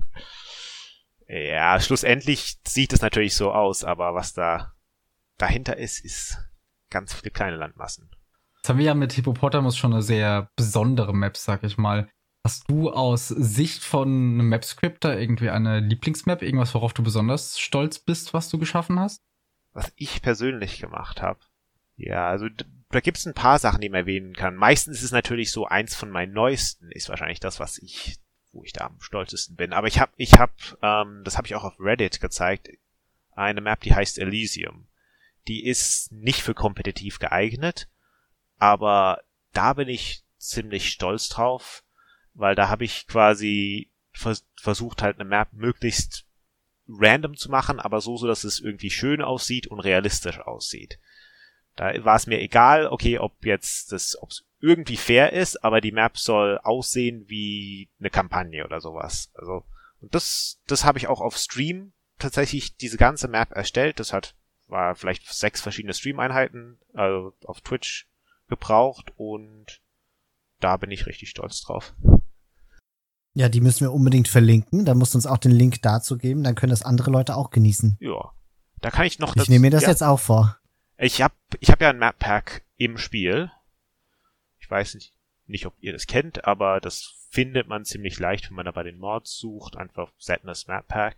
Ja, schlussendlich sieht es natürlich so aus, aber was da dahinter ist, ist ganz viele kleine Landmassen. Jetzt haben wir ja mit Hippopotamus schon eine sehr besondere Map, sag ich mal. Hast du aus Sicht von einem Map-Scripter irgendwie eine Lieblingsmap, irgendwas, worauf du besonders stolz bist, was du geschaffen hast? Was ich persönlich gemacht habe? Ja, also d- da gibt's ein paar Sachen, die man erwähnen kann. Meistens ist es natürlich so, eins von meinen neuesten ist wahrscheinlich das, was ich, wo ich da am stolzesten bin. Aber ich habe, ich habe, ähm, das habe ich auch auf Reddit gezeigt, eine Map, die heißt Elysium. Die ist nicht für kompetitiv geeignet, aber da bin ich ziemlich stolz drauf, weil da habe ich quasi vers- versucht halt eine Map möglichst random zu machen, aber so, so dass es irgendwie schön aussieht und realistisch aussieht. Da war es mir egal, okay, ob jetzt das, ob es irgendwie fair ist, aber die Map soll aussehen wie eine Kampagne oder sowas. Also, und das, das habe ich auch auf Stream tatsächlich diese ganze Map erstellt. Das hat, war vielleicht sechs verschiedene Stream-Einheiten, also auf Twitch gebraucht und da bin ich richtig stolz drauf. Ja, die müssen wir unbedingt verlinken. Da musst du uns auch den Link dazu geben, dann können das andere Leute auch genießen. Ja, da kann ich noch... Ich nehme mir das ja, jetzt auch vor. Ich hab, ich hab ja ein Map-Pack im Spiel. Ich weiß nicht, nicht, ob ihr das kennt, aber das findet man ziemlich leicht, wenn man da bei den Mods sucht. Einfach Sadness Map Pack.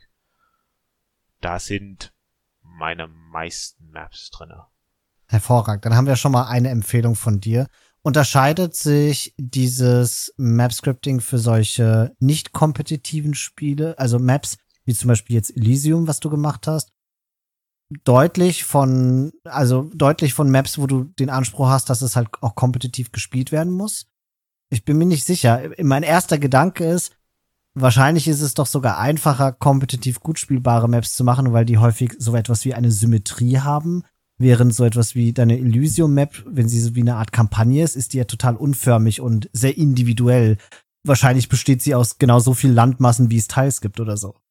Da sind meine meisten Maps drinne. Hervorragend. Dann haben wir schon mal eine Empfehlung von dir. Unterscheidet sich dieses Map-Scripting für solche nicht kompetitiven Spiele, also Maps, wie zum Beispiel jetzt Elysium, was du gemacht hast, deutlich von, also deutlich von Maps, wo du den Anspruch hast, dass es halt auch kompetitiv gespielt werden muss? Ich bin mir nicht sicher. Mein erster Gedanke ist, wahrscheinlich ist es doch sogar einfacher, kompetitiv gut spielbare Maps zu machen, weil die häufig so etwas wie eine Symmetrie haben. Während so etwas wie deine Elysium-Map, wenn sie so wie eine Art Kampagne ist, ist die ja total unförmig und sehr individuell. Wahrscheinlich besteht sie aus genau so viel Landmassen, wie es Teils gibt oder so.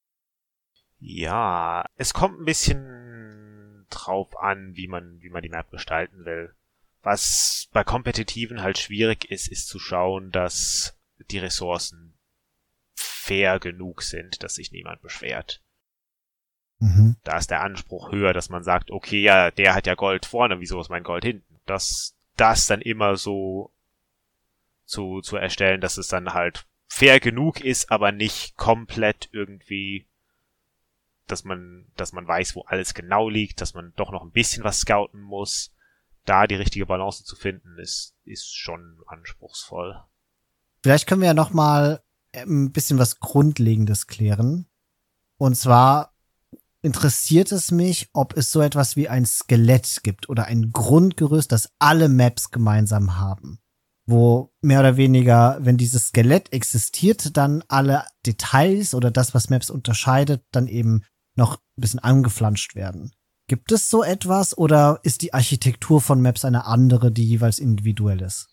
Ja, es kommt ein bisschen drauf an, wie man, wie man die Map gestalten will. Was bei Kompetitiven halt schwierig ist, ist zu schauen, dass die Ressourcen fair genug sind, dass sich niemand beschwert. Mhm. Da ist der Anspruch höher, dass man sagt, okay, ja, der hat ja Gold vorne, wieso ist mein Gold hinten? Das, das dann immer so zu, zu erstellen, dass es dann halt fair genug ist, aber nicht komplett irgendwie, dass man, dass man weiß, wo alles genau liegt, dass man doch noch ein bisschen was scouten muss. Da die richtige Balance zu finden, ist, ist schon anspruchsvoll. Vielleicht können wir ja noch mal ein bisschen was Grundlegendes klären. Und zwar interessiert es mich, ob es so etwas wie ein Skelett gibt oder ein Grundgerüst, das alle Maps gemeinsam haben. Wo mehr oder weniger, wenn dieses Skelett existiert, dann alle Details oder das, was Maps unterscheidet, dann eben noch ein bisschen angeflanscht werden. Gibt es so etwas oder ist die Architektur von Maps eine andere, die jeweils individuell ist?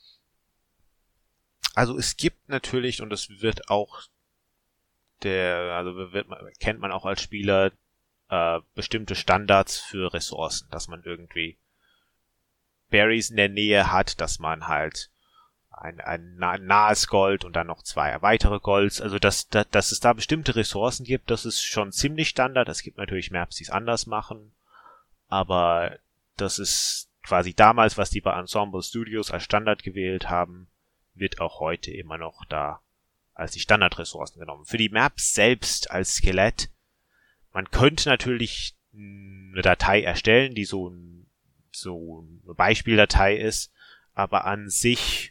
Also es gibt natürlich, und das wird auch der, also wird man, kennt man auch als Spieler, äh, bestimmte Standards für Ressourcen, dass man irgendwie Berries in der Nähe hat, dass man halt ein, ein nahes Gold und dann noch zwei weitere Golds, also dass, dass, dass es da bestimmte Ressourcen gibt, das ist schon ziemlich Standard. Es gibt natürlich Maps, die es anders machen, aber das ist quasi damals, was die bei Ensemble Studios als Standard gewählt haben, wird auch heute immer noch da als die Standardressourcen genommen. Für die Maps selbst als Skelett, man könnte natürlich eine Datei erstellen, die so, ein, so eine Beispieldatei ist, aber an sich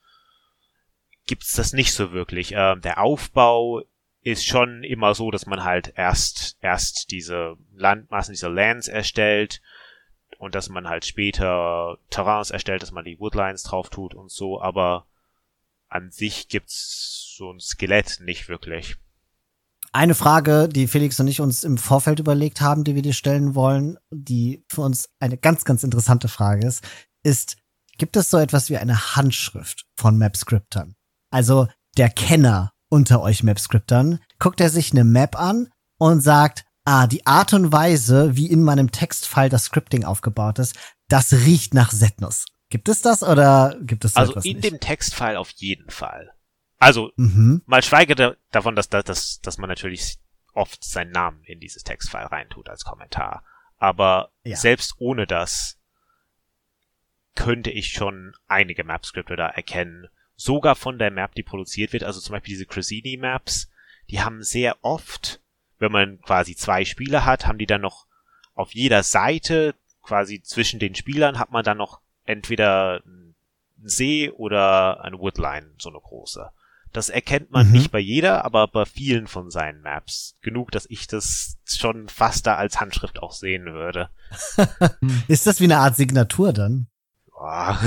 gibt's das nicht so wirklich. Ähm, der Aufbau ist schon immer so, dass man halt erst erst diese Landmassen, diese Lands erstellt und dass man halt später Terrains erstellt, dass man die Woodlines drauf tut und so, aber an sich gibt's so ein Skelett nicht wirklich. Eine Frage, die Felix und ich uns im Vorfeld überlegt haben, die wir dir stellen wollen, die für uns eine ganz, ganz interessante Frage ist, ist, gibt es so etwas wie eine Handschrift von Map-Scriptern? Also der Kenner unter euch Map-Scriptern, guckt er sich eine Map an und sagt, ah, die Art und Weise, wie in meinem Textfile das Scripting aufgebaut ist, das riecht nach Sadness. Gibt es das oder gibt es so Also etwas in nicht? dem Textfile auf jeden Fall. Also, Mhm. mal schweige da, davon, dass, dass, dass man natürlich oft seinen Namen in dieses Textfile reintut als Kommentar. Aber Ja. selbst ohne das könnte ich schon einige Map-Skripte da erkennen. Sogar von der Map, die produziert wird. Also zum Beispiel diese Cresini-Maps, die haben sehr oft, wenn man quasi zwei Spieler hat, haben die dann noch auf jeder Seite, quasi zwischen den Spielern, hat man dann noch entweder einen See oder eine Woodline, so eine große. Das erkennt man Mhm. nicht bei jeder, aber bei vielen von seinen Maps. Genug, dass ich das schon fast da als Handschrift auch sehen würde. Ist das wie eine Art Signatur dann? Boah.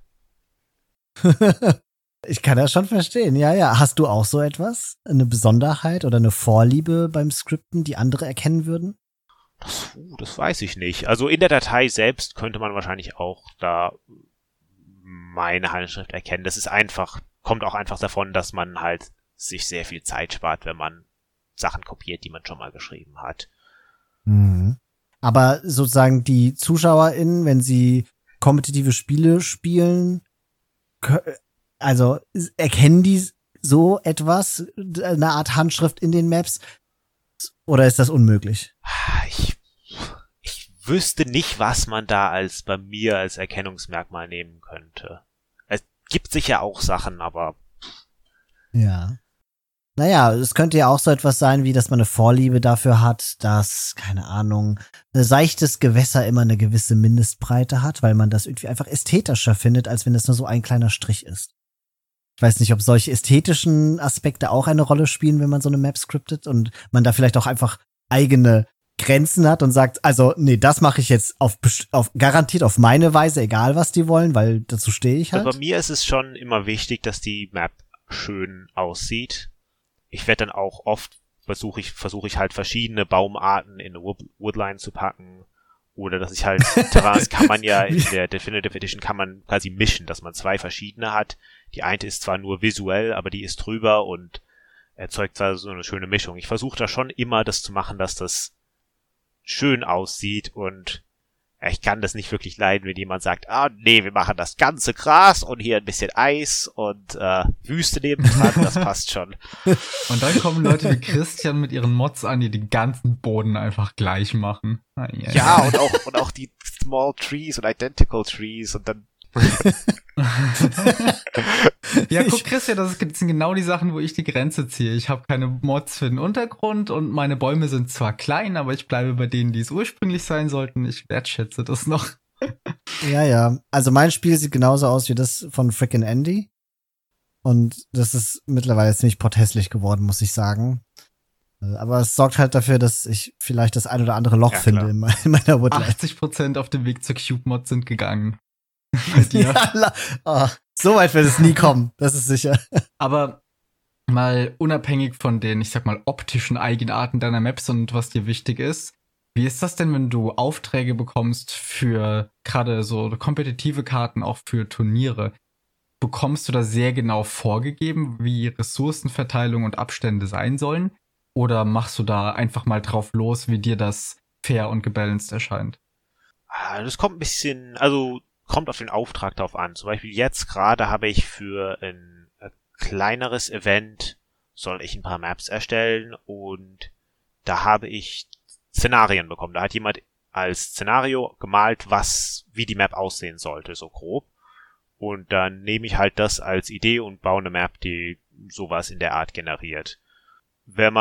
Ich kann das schon verstehen, ja, ja. Hast du auch so etwas? Eine Besonderheit oder eine Vorliebe beim Skripten, die andere erkennen würden? Das, uh, das weiß ich nicht. Also in der Datei selbst könnte man wahrscheinlich auch da meine Handschrift erkennen. Das ist einfach, kommt auch einfach davon, dass man halt sich sehr viel Zeit spart, wenn man Sachen kopiert, die man schon mal geschrieben hat. Mhm. Aber sozusagen die ZuschauerInnen, wenn sie kompetitive Spiele spielen, kö- also erkennen die so etwas, eine Art Handschrift in den Maps? Oder ist das unmöglich? Ich, ich wüsste nicht, was man da als bei mir als Erkennungsmerkmal nehmen könnte. Es gibt sicher auch Sachen, aber Ja. Naja, es könnte ja auch so etwas sein, wie dass man eine Vorliebe dafür hat, dass, keine Ahnung, ein seichtes Gewässer immer eine gewisse Mindestbreite hat, weil man das irgendwie einfach ästhetischer findet, als wenn es nur so ein kleiner Strich ist. Ich weiß nicht, ob solche ästhetischen Aspekte auch eine Rolle spielen, wenn man so eine Map scriptet und man da vielleicht auch einfach eigene Grenzen hat und sagt, also nee, das mache ich jetzt auf, auf garantiert auf meine Weise, egal was die wollen, weil dazu stehe ich halt. also bei mir ist es schon immer wichtig, dass die Map schön aussieht. Ich werde dann auch oft, versuche ich, versuche ich halt verschiedene Baumarten in eine Woodline zu packen. Oder dass ich halt, Terrains kann man ja in der Definitive Edition kann man quasi mischen, dass man zwei verschiedene hat. Die eine ist zwar nur visuell, aber die ist drüber und erzeugt zwar so eine schöne Mischung. Ich versuche da schon immer das zu machen, dass das schön aussieht und ich kann das nicht wirklich leiden, wenn jemand sagt, ah nee, wir machen das ganze Gras und hier ein bisschen Eis und äh, Wüste nebendran, das passt schon. Und dann kommen Leute wie Christian mit ihren Mods an, die den ganzen Boden einfach gleich machen. Ah, yeah. Ja, und auch, und auch die Small Trees und Identical Trees und dann Ja, guck, Christian, das sind genau die Sachen, wo ich die Grenze ziehe. Ich habe keine Mods für den Untergrund und meine Bäume sind zwar klein, aber ich bleibe bei denen, die es ursprünglich sein sollten. Ich wertschätze das noch. Ja, ja. Also mein Spiel sieht genauso aus wie das von Frickin' Andy. Und das ist mittlerweile ziemlich potthässlich geworden, muss ich sagen. Aber es sorgt halt dafür, dass ich vielleicht das ein oder andere Loch Ja, finde klar. in, me- in meiner Woodline. achtzig Prozent auf dem Weg zur Cube-Mod sind gegangen. Bei dir. Ja, la- oh, so weit wird es nie kommen, das ist sicher. Aber mal unabhängig von den, ich sag mal, optischen Eigenarten deiner Maps und was dir wichtig ist, wie ist das denn, wenn du Aufträge bekommst für gerade so kompetitive Karten, auch für Turniere? Bekommst du da sehr genau vorgegeben, wie Ressourcenverteilung und Abstände sein sollen? Oder machst du da einfach mal drauf los, wie dir das fair und gebalanced erscheint? Ah, das kommt ein bisschen, also kommt auf den Auftrag drauf an. Zum Beispiel jetzt gerade habe ich für ein äh, kleineres Event soll ich ein paar Maps erstellen und da habe ich Szenarien bekommen. Da hat jemand als Szenario gemalt, was, wie die Map aussehen sollte, so grob. Und dann nehme ich halt das als Idee und baue eine Map, die sowas in der Art generiert. Wenn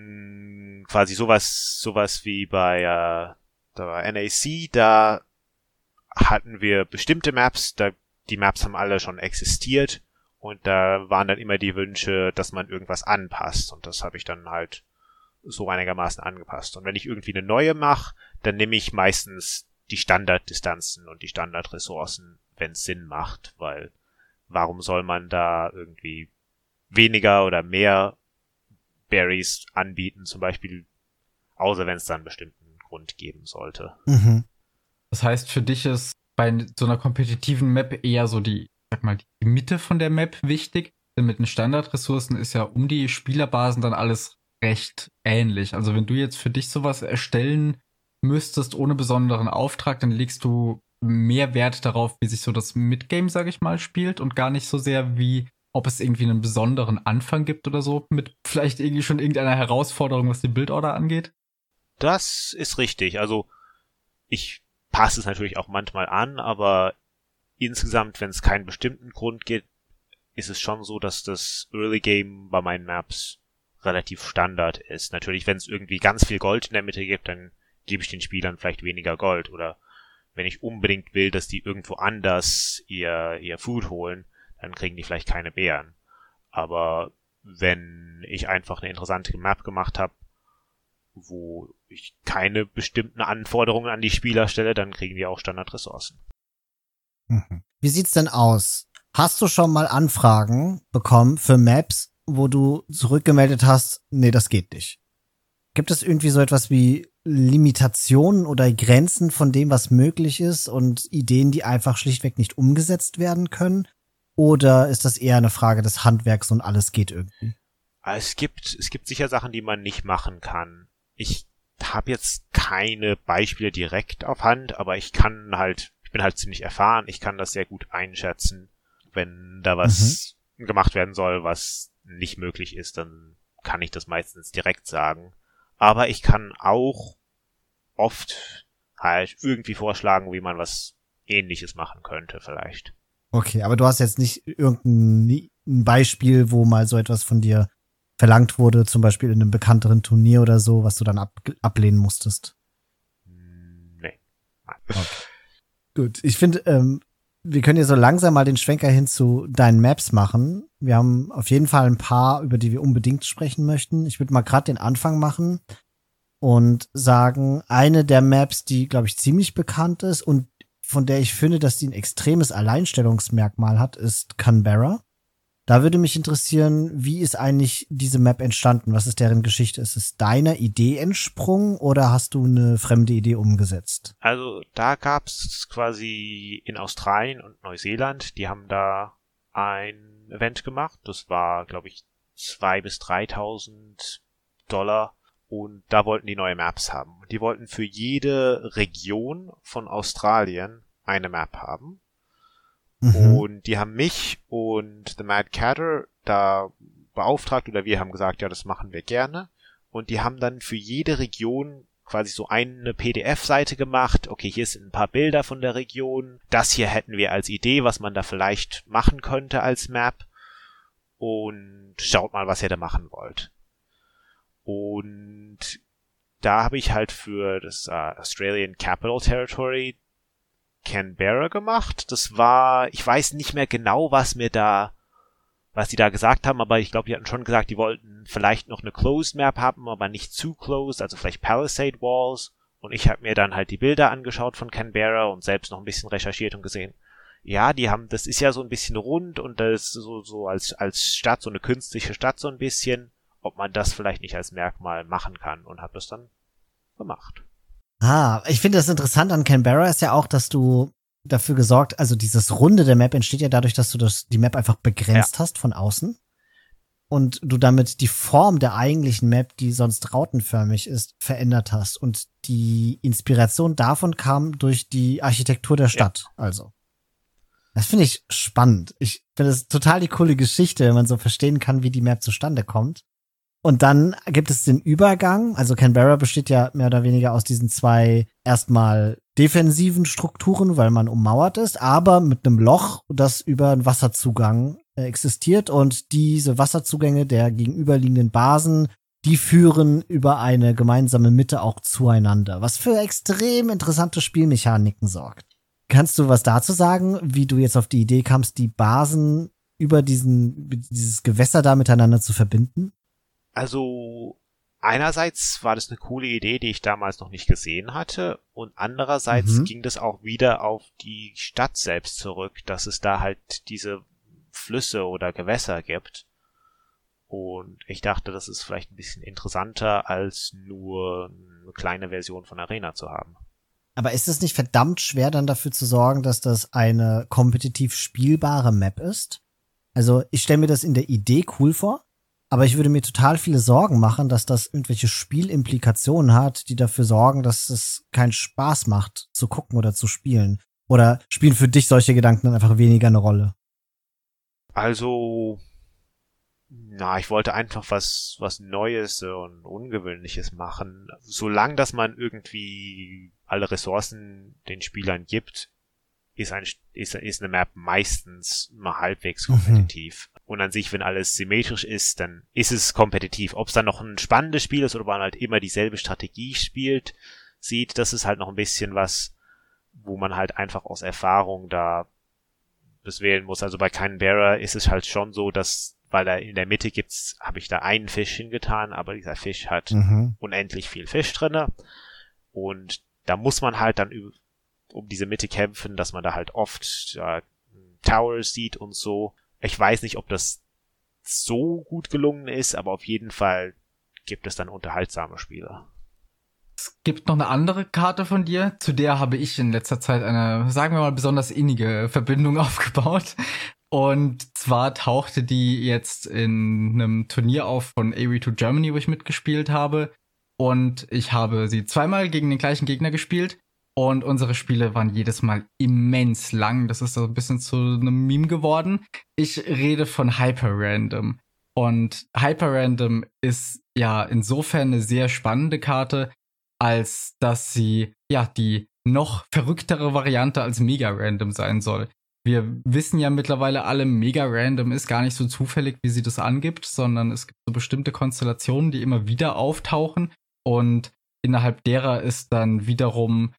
man quasi sowas, sowas wie bei, äh, da war N A C, da hatten wir bestimmte Maps, da, die Maps haben alle schon existiert und da waren dann immer die Wünsche, dass man irgendwas anpasst und das habe ich dann halt so einigermaßen angepasst. Und wenn ich irgendwie eine neue mache, dann nehme ich meistens die Standarddistanzen und die Standardressourcen, wenn es Sinn macht, weil warum soll man da irgendwie weniger oder mehr Berries anbieten, zum Beispiel, außer wenn es dann einen bestimmten Grund geben sollte. Mhm. Das heißt, für dich ist bei so einer kompetitiven Map eher so die, sag mal, die Mitte von der Map wichtig. Denn mit den Standardressourcen ist ja um die Spielerbasen dann alles recht ähnlich. Also wenn du jetzt für dich sowas erstellen müsstest ohne besonderen Auftrag, dann legst du mehr Wert darauf, wie sich so das Midgame, sag ich mal, spielt und gar nicht so sehr wie, ob es irgendwie einen besonderen Anfang gibt oder so, mit vielleicht irgendwie schon irgendeiner Herausforderung, was die Build-Order angeht? Das ist richtig. Also ich passe es natürlich auch manchmal an, aber insgesamt, wenn es keinen bestimmten Grund gibt, ist es schon so, dass das Early Game bei meinen Maps relativ Standard ist. Natürlich, wenn es irgendwie ganz viel Gold in der Mitte gibt, dann gebe ich den Spielern vielleicht weniger Gold. Oder wenn ich unbedingt will, dass die irgendwo anders ihr, ihr Food holen, dann kriegen die vielleicht keine Beeren. Aber wenn ich einfach eine interessante Map gemacht habe, wo ich keine bestimmten Anforderungen an die Spieler stelle, dann kriegen die auch Standardressourcen. Wie sieht's denn aus? Hast du schon mal Anfragen bekommen für Maps, wo du zurückgemeldet hast, nee, das geht nicht? Gibt es irgendwie so etwas wie Limitationen oder Grenzen von dem, was möglich ist und Ideen, die einfach schlichtweg nicht umgesetzt werden können? Oder ist das eher eine Frage des Handwerks und alles geht irgendwie? Es gibt, es gibt sicher Sachen, die man nicht machen kann. Ich habe jetzt keine Beispiele direkt auf Hand, aber ich kann halt, ich bin halt ziemlich erfahren, ich kann das sehr gut einschätzen. Wenn da was mhm. gemacht werden soll, was nicht möglich ist, dann kann ich das meistens direkt sagen. Aber ich kann auch oft halt irgendwie vorschlagen, wie man was Ähnliches machen könnte vielleicht. Okay, aber du hast jetzt nicht irgendein Beispiel, wo mal so etwas von dir verlangt wurde, zum Beispiel in einem bekannteren Turnier oder so, was du dann ab- ablehnen musstest? Nee. Okay. Gut, ich finde, ähm, wir können ja so langsam mal den Schwenker hin zu deinen Maps machen. Wir haben auf jeden Fall ein paar, über die wir unbedingt sprechen möchten. Ich würde mal gerade den Anfang machen und sagen, eine der Maps, die, glaube ich, ziemlich bekannt ist und von der ich finde, dass die ein extremes Alleinstellungsmerkmal hat, ist Canberra. Da würde mich interessieren, wie ist eigentlich diese Map entstanden? Was ist deren Geschichte? Ist es deiner Idee entsprungen oder hast du eine fremde Idee umgesetzt? Also da gab's quasi in Australien und Neuseeland, die haben da ein Event gemacht. Das war, glaube ich, zweitausend bis dreitausend Dollar. Und da wollten die neue Maps haben. Die wollten für jede Region von Australien eine Map haben. Mhm. Und die haben mich und The Mad Catter da beauftragt, oder wir haben gesagt, ja, das machen wir gerne. Und die haben dann für jede Region quasi so eine P D F-Seite gemacht. Okay, hier sind ein paar Bilder von der Region. Das hier hätten wir als Idee, was man da vielleicht machen könnte als Map. Und schaut mal, was ihr da machen wollt. Und da habe ich halt für das uh, Australian Capital Territory Canberra gemacht. Das war, ich weiß nicht mehr genau, was mir da, was die da gesagt haben, aber ich glaube, die hatten schon gesagt, die wollten vielleicht noch eine Closed Map haben, aber nicht zu closed, also vielleicht Palisade Walls. Und ich habe mir dann halt die Bilder angeschaut von Canberra und selbst noch ein bisschen recherchiert und gesehen, ja, die haben, das ist ja so ein bisschen rund und das ist so, so als, als Stadt, so eine künstliche Stadt so ein bisschen, ob man das vielleicht nicht als Merkmal machen kann, und habe das dann gemacht. Ah, ich finde das interessant an Canberra ist ja auch, dass du dafür gesorgt, also dieses Runde der Map entsteht ja dadurch, dass du das, die Map einfach begrenzt ja. hast von außen und du damit die Form der eigentlichen Map, die sonst rautenförmig ist, verändert hast, und die Inspiration davon kam durch die Architektur der Stadt, ja. also. Das finde ich spannend. Ich finde es total die coole Geschichte, wenn man so verstehen kann, wie die Map zustande kommt. Und dann gibt es den Übergang, also Canberra besteht ja mehr oder weniger aus diesen zwei erstmal defensiven Strukturen, weil man ummauert ist, aber mit einem Loch, das über einen Wasserzugang äh, existiert, und diese Wasserzugänge der gegenüberliegenden Basen, die führen über eine gemeinsame Mitte auch zueinander, was für extrem interessante Spielmechaniken sorgt. Kannst du was dazu sagen, wie du jetzt auf die Idee kamst, die Basen über diesen dieses Gewässer da miteinander zu verbinden? Also einerseits war das eine coole Idee, die ich damals noch nicht gesehen hatte, und andererseits mhm. ging das auch wieder auf die Stadt selbst zurück, dass es da halt diese Flüsse oder Gewässer gibt. Und ich dachte, das ist vielleicht ein bisschen interessanter, als nur eine kleine Version von Arena zu haben. Aber ist es nicht verdammt schwer, dann dafür zu sorgen, dass das eine kompetitiv spielbare Map ist? Also ich stelle mir das in der Idee cool vor, aber ich würde mir total viele Sorgen machen, dass das irgendwelche Spielimplikationen hat, die dafür sorgen, dass es keinen Spaß macht, zu gucken oder zu spielen. Oder spielen für dich solche Gedanken dann einfach weniger eine Rolle? Also, na, ich wollte einfach was, was Neues und Ungewöhnliches machen. Solange, dass man irgendwie alle Ressourcen den Spielern gibt, ist, ein, ist, ist eine Map meistens mal halbwegs kompetitiv. Mhm. Und an sich, wenn alles symmetrisch ist, dann ist es kompetitiv. Ob es dann noch ein spannendes Spiel ist oder man halt immer dieselbe Strategie spielt, sieht, das ist halt noch ein bisschen was, wo man halt einfach aus Erfahrung da das wählen muss. Also bei Canberra ist es halt schon so, dass, weil da in der Mitte gibt's, habe ich da einen Fisch hingetan, aber dieser Fisch hat mhm. unendlich viel Fisch drinne. Und da muss man halt dann um diese Mitte kämpfen, dass man da halt oft äh, Towers sieht und so. Ich weiß nicht, ob das so gut gelungen ist, aber auf jeden Fall gibt es dann unterhaltsame Spiele. Es gibt noch eine andere Karte von dir, zu der habe ich in letzter Zeit eine, sagen wir mal, besonders innige Verbindung aufgebaut. Und zwar tauchte die jetzt in einem Turnier auf von A R E zwei Germany, wo ich mitgespielt habe. Und ich habe sie zweimal gegen den gleichen Gegner gespielt. Und unsere Spiele waren jedes Mal immens lang. Das ist so ein bisschen zu einem Meme geworden. Ich rede von Hyper Random. Und Hyper Random ist ja insofern eine sehr spannende Karte, als dass sie ja die noch verrücktere Variante als Mega Random sein soll. Wir wissen ja mittlerweile alle, Mega Random ist gar nicht so zufällig, wie sie das angibt, sondern es gibt so bestimmte Konstellationen, die immer wieder auftauchen. Und innerhalb derer ist dann wiederum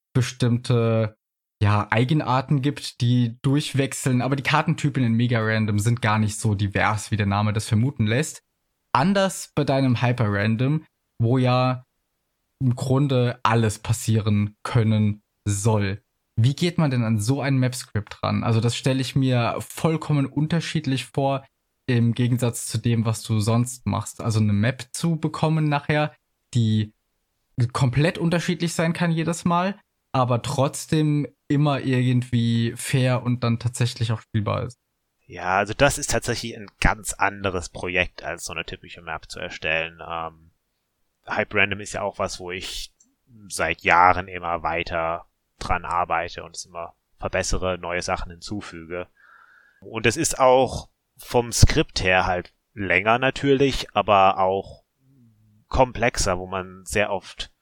bestimmte ja, Eigenarten gibt, die durchwechseln, aber die Kartentypen in Mega Random sind gar nicht so divers, wie der Name das vermuten lässt. Anders bei deinem Hyper Random, wo ja im Grunde alles passieren können soll. Wie geht man denn an so ein Map-Script ran? Also das stelle ich mir vollkommen unterschiedlich vor, im Gegensatz zu dem, was du sonst machst. Also eine Map zu bekommen nachher, die komplett unterschiedlich sein kann jedes Mal, aber trotzdem immer irgendwie fair und dann tatsächlich auch spielbar ist. Ja, also das ist tatsächlich ein ganz anderes Projekt, als so eine typische Map zu erstellen. Ähm, Hyper Random ist ja auch was, wo ich seit Jahren immer weiter dran arbeite und es immer verbessere, neue Sachen hinzufüge. Und es ist auch vom Skript her halt länger natürlich, aber auch komplexer, wo man sehr oft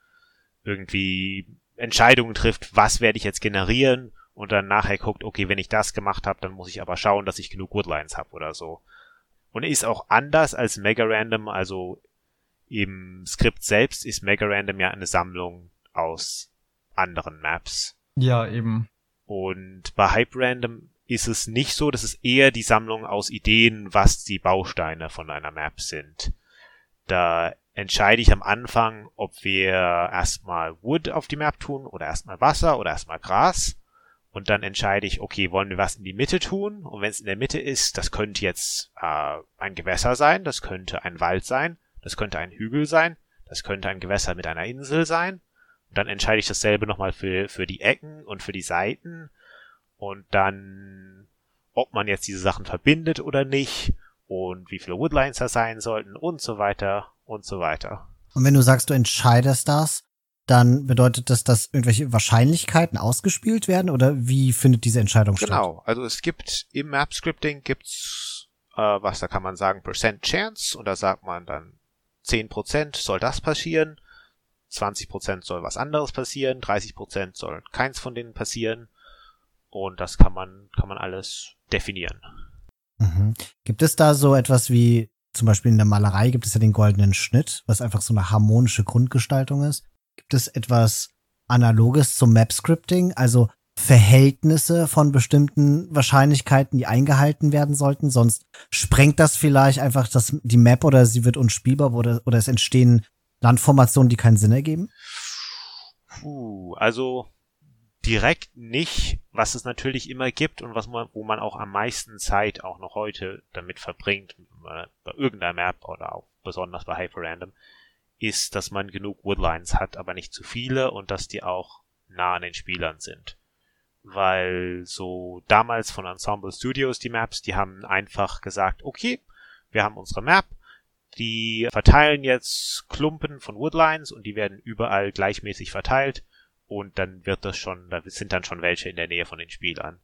irgendwie Entscheidungen trifft, was werde ich jetzt generieren und dann nachher guckt, okay, wenn ich das gemacht habe, dann muss ich aber schauen, dass ich genug Woodlines habe oder so. Und ist auch anders als Mega Random, also im Skript selbst ist Mega Random ja eine Sammlung aus anderen Maps. Ja, eben. Und bei Hyper Random ist es nicht so, das ist eher die Sammlung aus Ideen, was die Bausteine von einer Map sind. Da entscheide ich am Anfang, ob wir erstmal Wood auf die Map tun oder erstmal Wasser oder erstmal Gras. Und dann entscheide ich, okay, wollen wir was in die Mitte tun? Und wenn es in der Mitte ist, das könnte jetzt äh, ein Gewässer sein, das könnte ein Wald sein, das könnte ein Hügel sein, das könnte ein Gewässer mit einer Insel sein. Und dann entscheide ich dasselbe nochmal für, für die Ecken und für die Seiten. Und dann, ob man jetzt diese Sachen verbindet oder nicht und wie viele Woodlines da sein sollten und so weiter und so weiter. Und wenn du sagst, du entscheidest das, dann bedeutet das, dass irgendwelche Wahrscheinlichkeiten ausgespielt werden oder wie findet diese Entscheidung genau. statt? Genau, also es gibt im Map-Scripting gibt's äh, was, da kann man sagen Percent Chance und da sagt man dann zehn Prozent soll das passieren, zwanzig Prozent soll was anderes passieren, dreißig Prozent soll keins von denen passieren und das kann man kann man alles definieren. Mhm. Gibt es da so etwas wie, zum Beispiel in der Malerei gibt es ja den goldenen Schnitt, was einfach so eine harmonische Grundgestaltung ist. Gibt es etwas Analoges zum Map-Scripting, also Verhältnisse von bestimmten Wahrscheinlichkeiten, die eingehalten werden sollten? Sonst sprengt das vielleicht einfach das, die Map oder sie wird unspielbar oder, oder es entstehen Landformationen, die keinen Sinn ergeben? Puh, also direkt nicht, was es natürlich immer gibt und was man, wo man auch am meisten Zeit auch noch heute damit verbringt, bei irgendeiner Map oder auch besonders bei Hyper Random, ist, dass man genug Woodlines hat, aber nicht zu viele und dass die auch nah an den Spielern sind. Weil so damals von Ensemble Studios die Maps, die haben einfach gesagt, okay, wir haben unsere Map, die verteilen jetzt Klumpen von Woodlines und die werden überall gleichmäßig verteilt und dann wird das schon, da sind dann schon welche in der Nähe von den Spielern.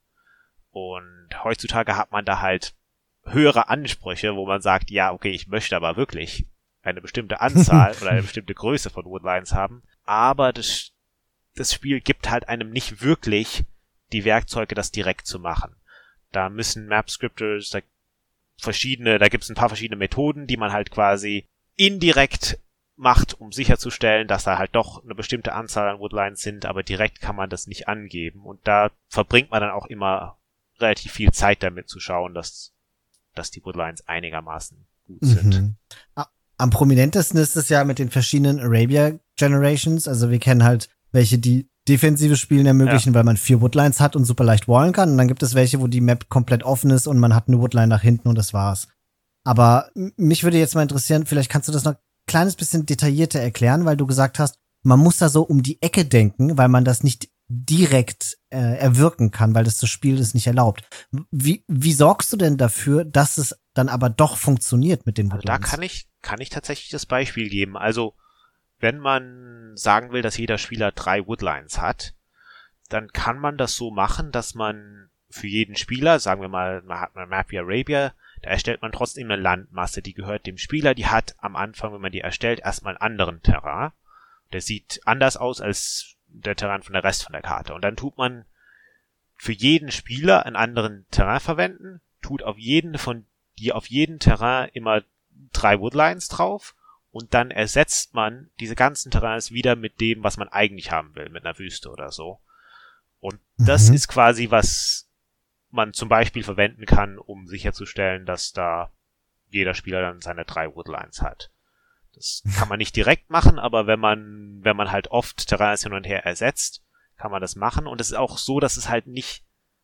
Und heutzutage hat man da halt höhere Ansprüche, wo man sagt, ja, okay, ich möchte aber wirklich eine bestimmte Anzahl oder eine bestimmte Größe von Woodlines haben, aber das, das Spiel gibt halt einem nicht wirklich die Werkzeuge, das direkt zu machen. Da müssen Map-Scripters, da verschiedene, da gibt es ein paar verschiedene Methoden, die man halt quasi indirekt macht, um sicherzustellen, dass da halt doch eine bestimmte Anzahl an Woodlines sind, aber direkt kann man das nicht angeben. Und da verbringt man dann auch immer relativ viel Zeit damit zu schauen, dass, dass die Woodlines einigermaßen gut sind. Mhm. Am prominentesten ist es ja mit den verschiedenen Arabia Generations. Also wir kennen halt welche, die defensive Spielen ermöglichen, ja. weil man vier Woodlines hat und super leicht wallen kann. Und dann gibt es welche, wo die Map komplett offen ist und man hat eine Woodline nach hinten und das war's. Aber mich würde jetzt mal interessieren, vielleicht kannst du das noch ein kleines bisschen detaillierter erklären, weil du gesagt hast, man muss da so um die Ecke denken, weil man das nicht direkt äh, erwirken kann, weil das das Spiel es nicht erlaubt. Wie, wie sorgst du denn dafür, dass es dann aber doch funktioniert mit den Woodlines? Also da kann ich, kann ich tatsächlich das Beispiel geben. Also wenn man sagen will, dass jeder Spieler drei Woodlines hat, dann kann man das so machen, dass man für jeden Spieler, sagen wir mal, man hat eine Map wie Arabia, da erstellt man trotzdem eine Landmasse, die gehört dem Spieler, die hat am Anfang, wenn man die erstellt, erstmal einen anderen Terrain. Der sieht anders aus als der Terrain von der Rest von der Karte. Und dann tut man für jeden Spieler einen anderen Terrain verwenden, tut auf jeden von die auf jeden Terrain immer drei Woodlines drauf und dann ersetzt man diese ganzen Terrains wieder mit dem, was man eigentlich haben will, mit einer Wüste oder so. Und das mhm. ist quasi, was man zum Beispiel verwenden kann, um sicherzustellen, dass da jeder Spieler dann seine drei Woodlines hat. Das kann man nicht direkt machen, aber wenn man, wenn man halt oft Terrains hin und her ersetzt, kann man das machen. Und es ist auch so, dass es halt nicht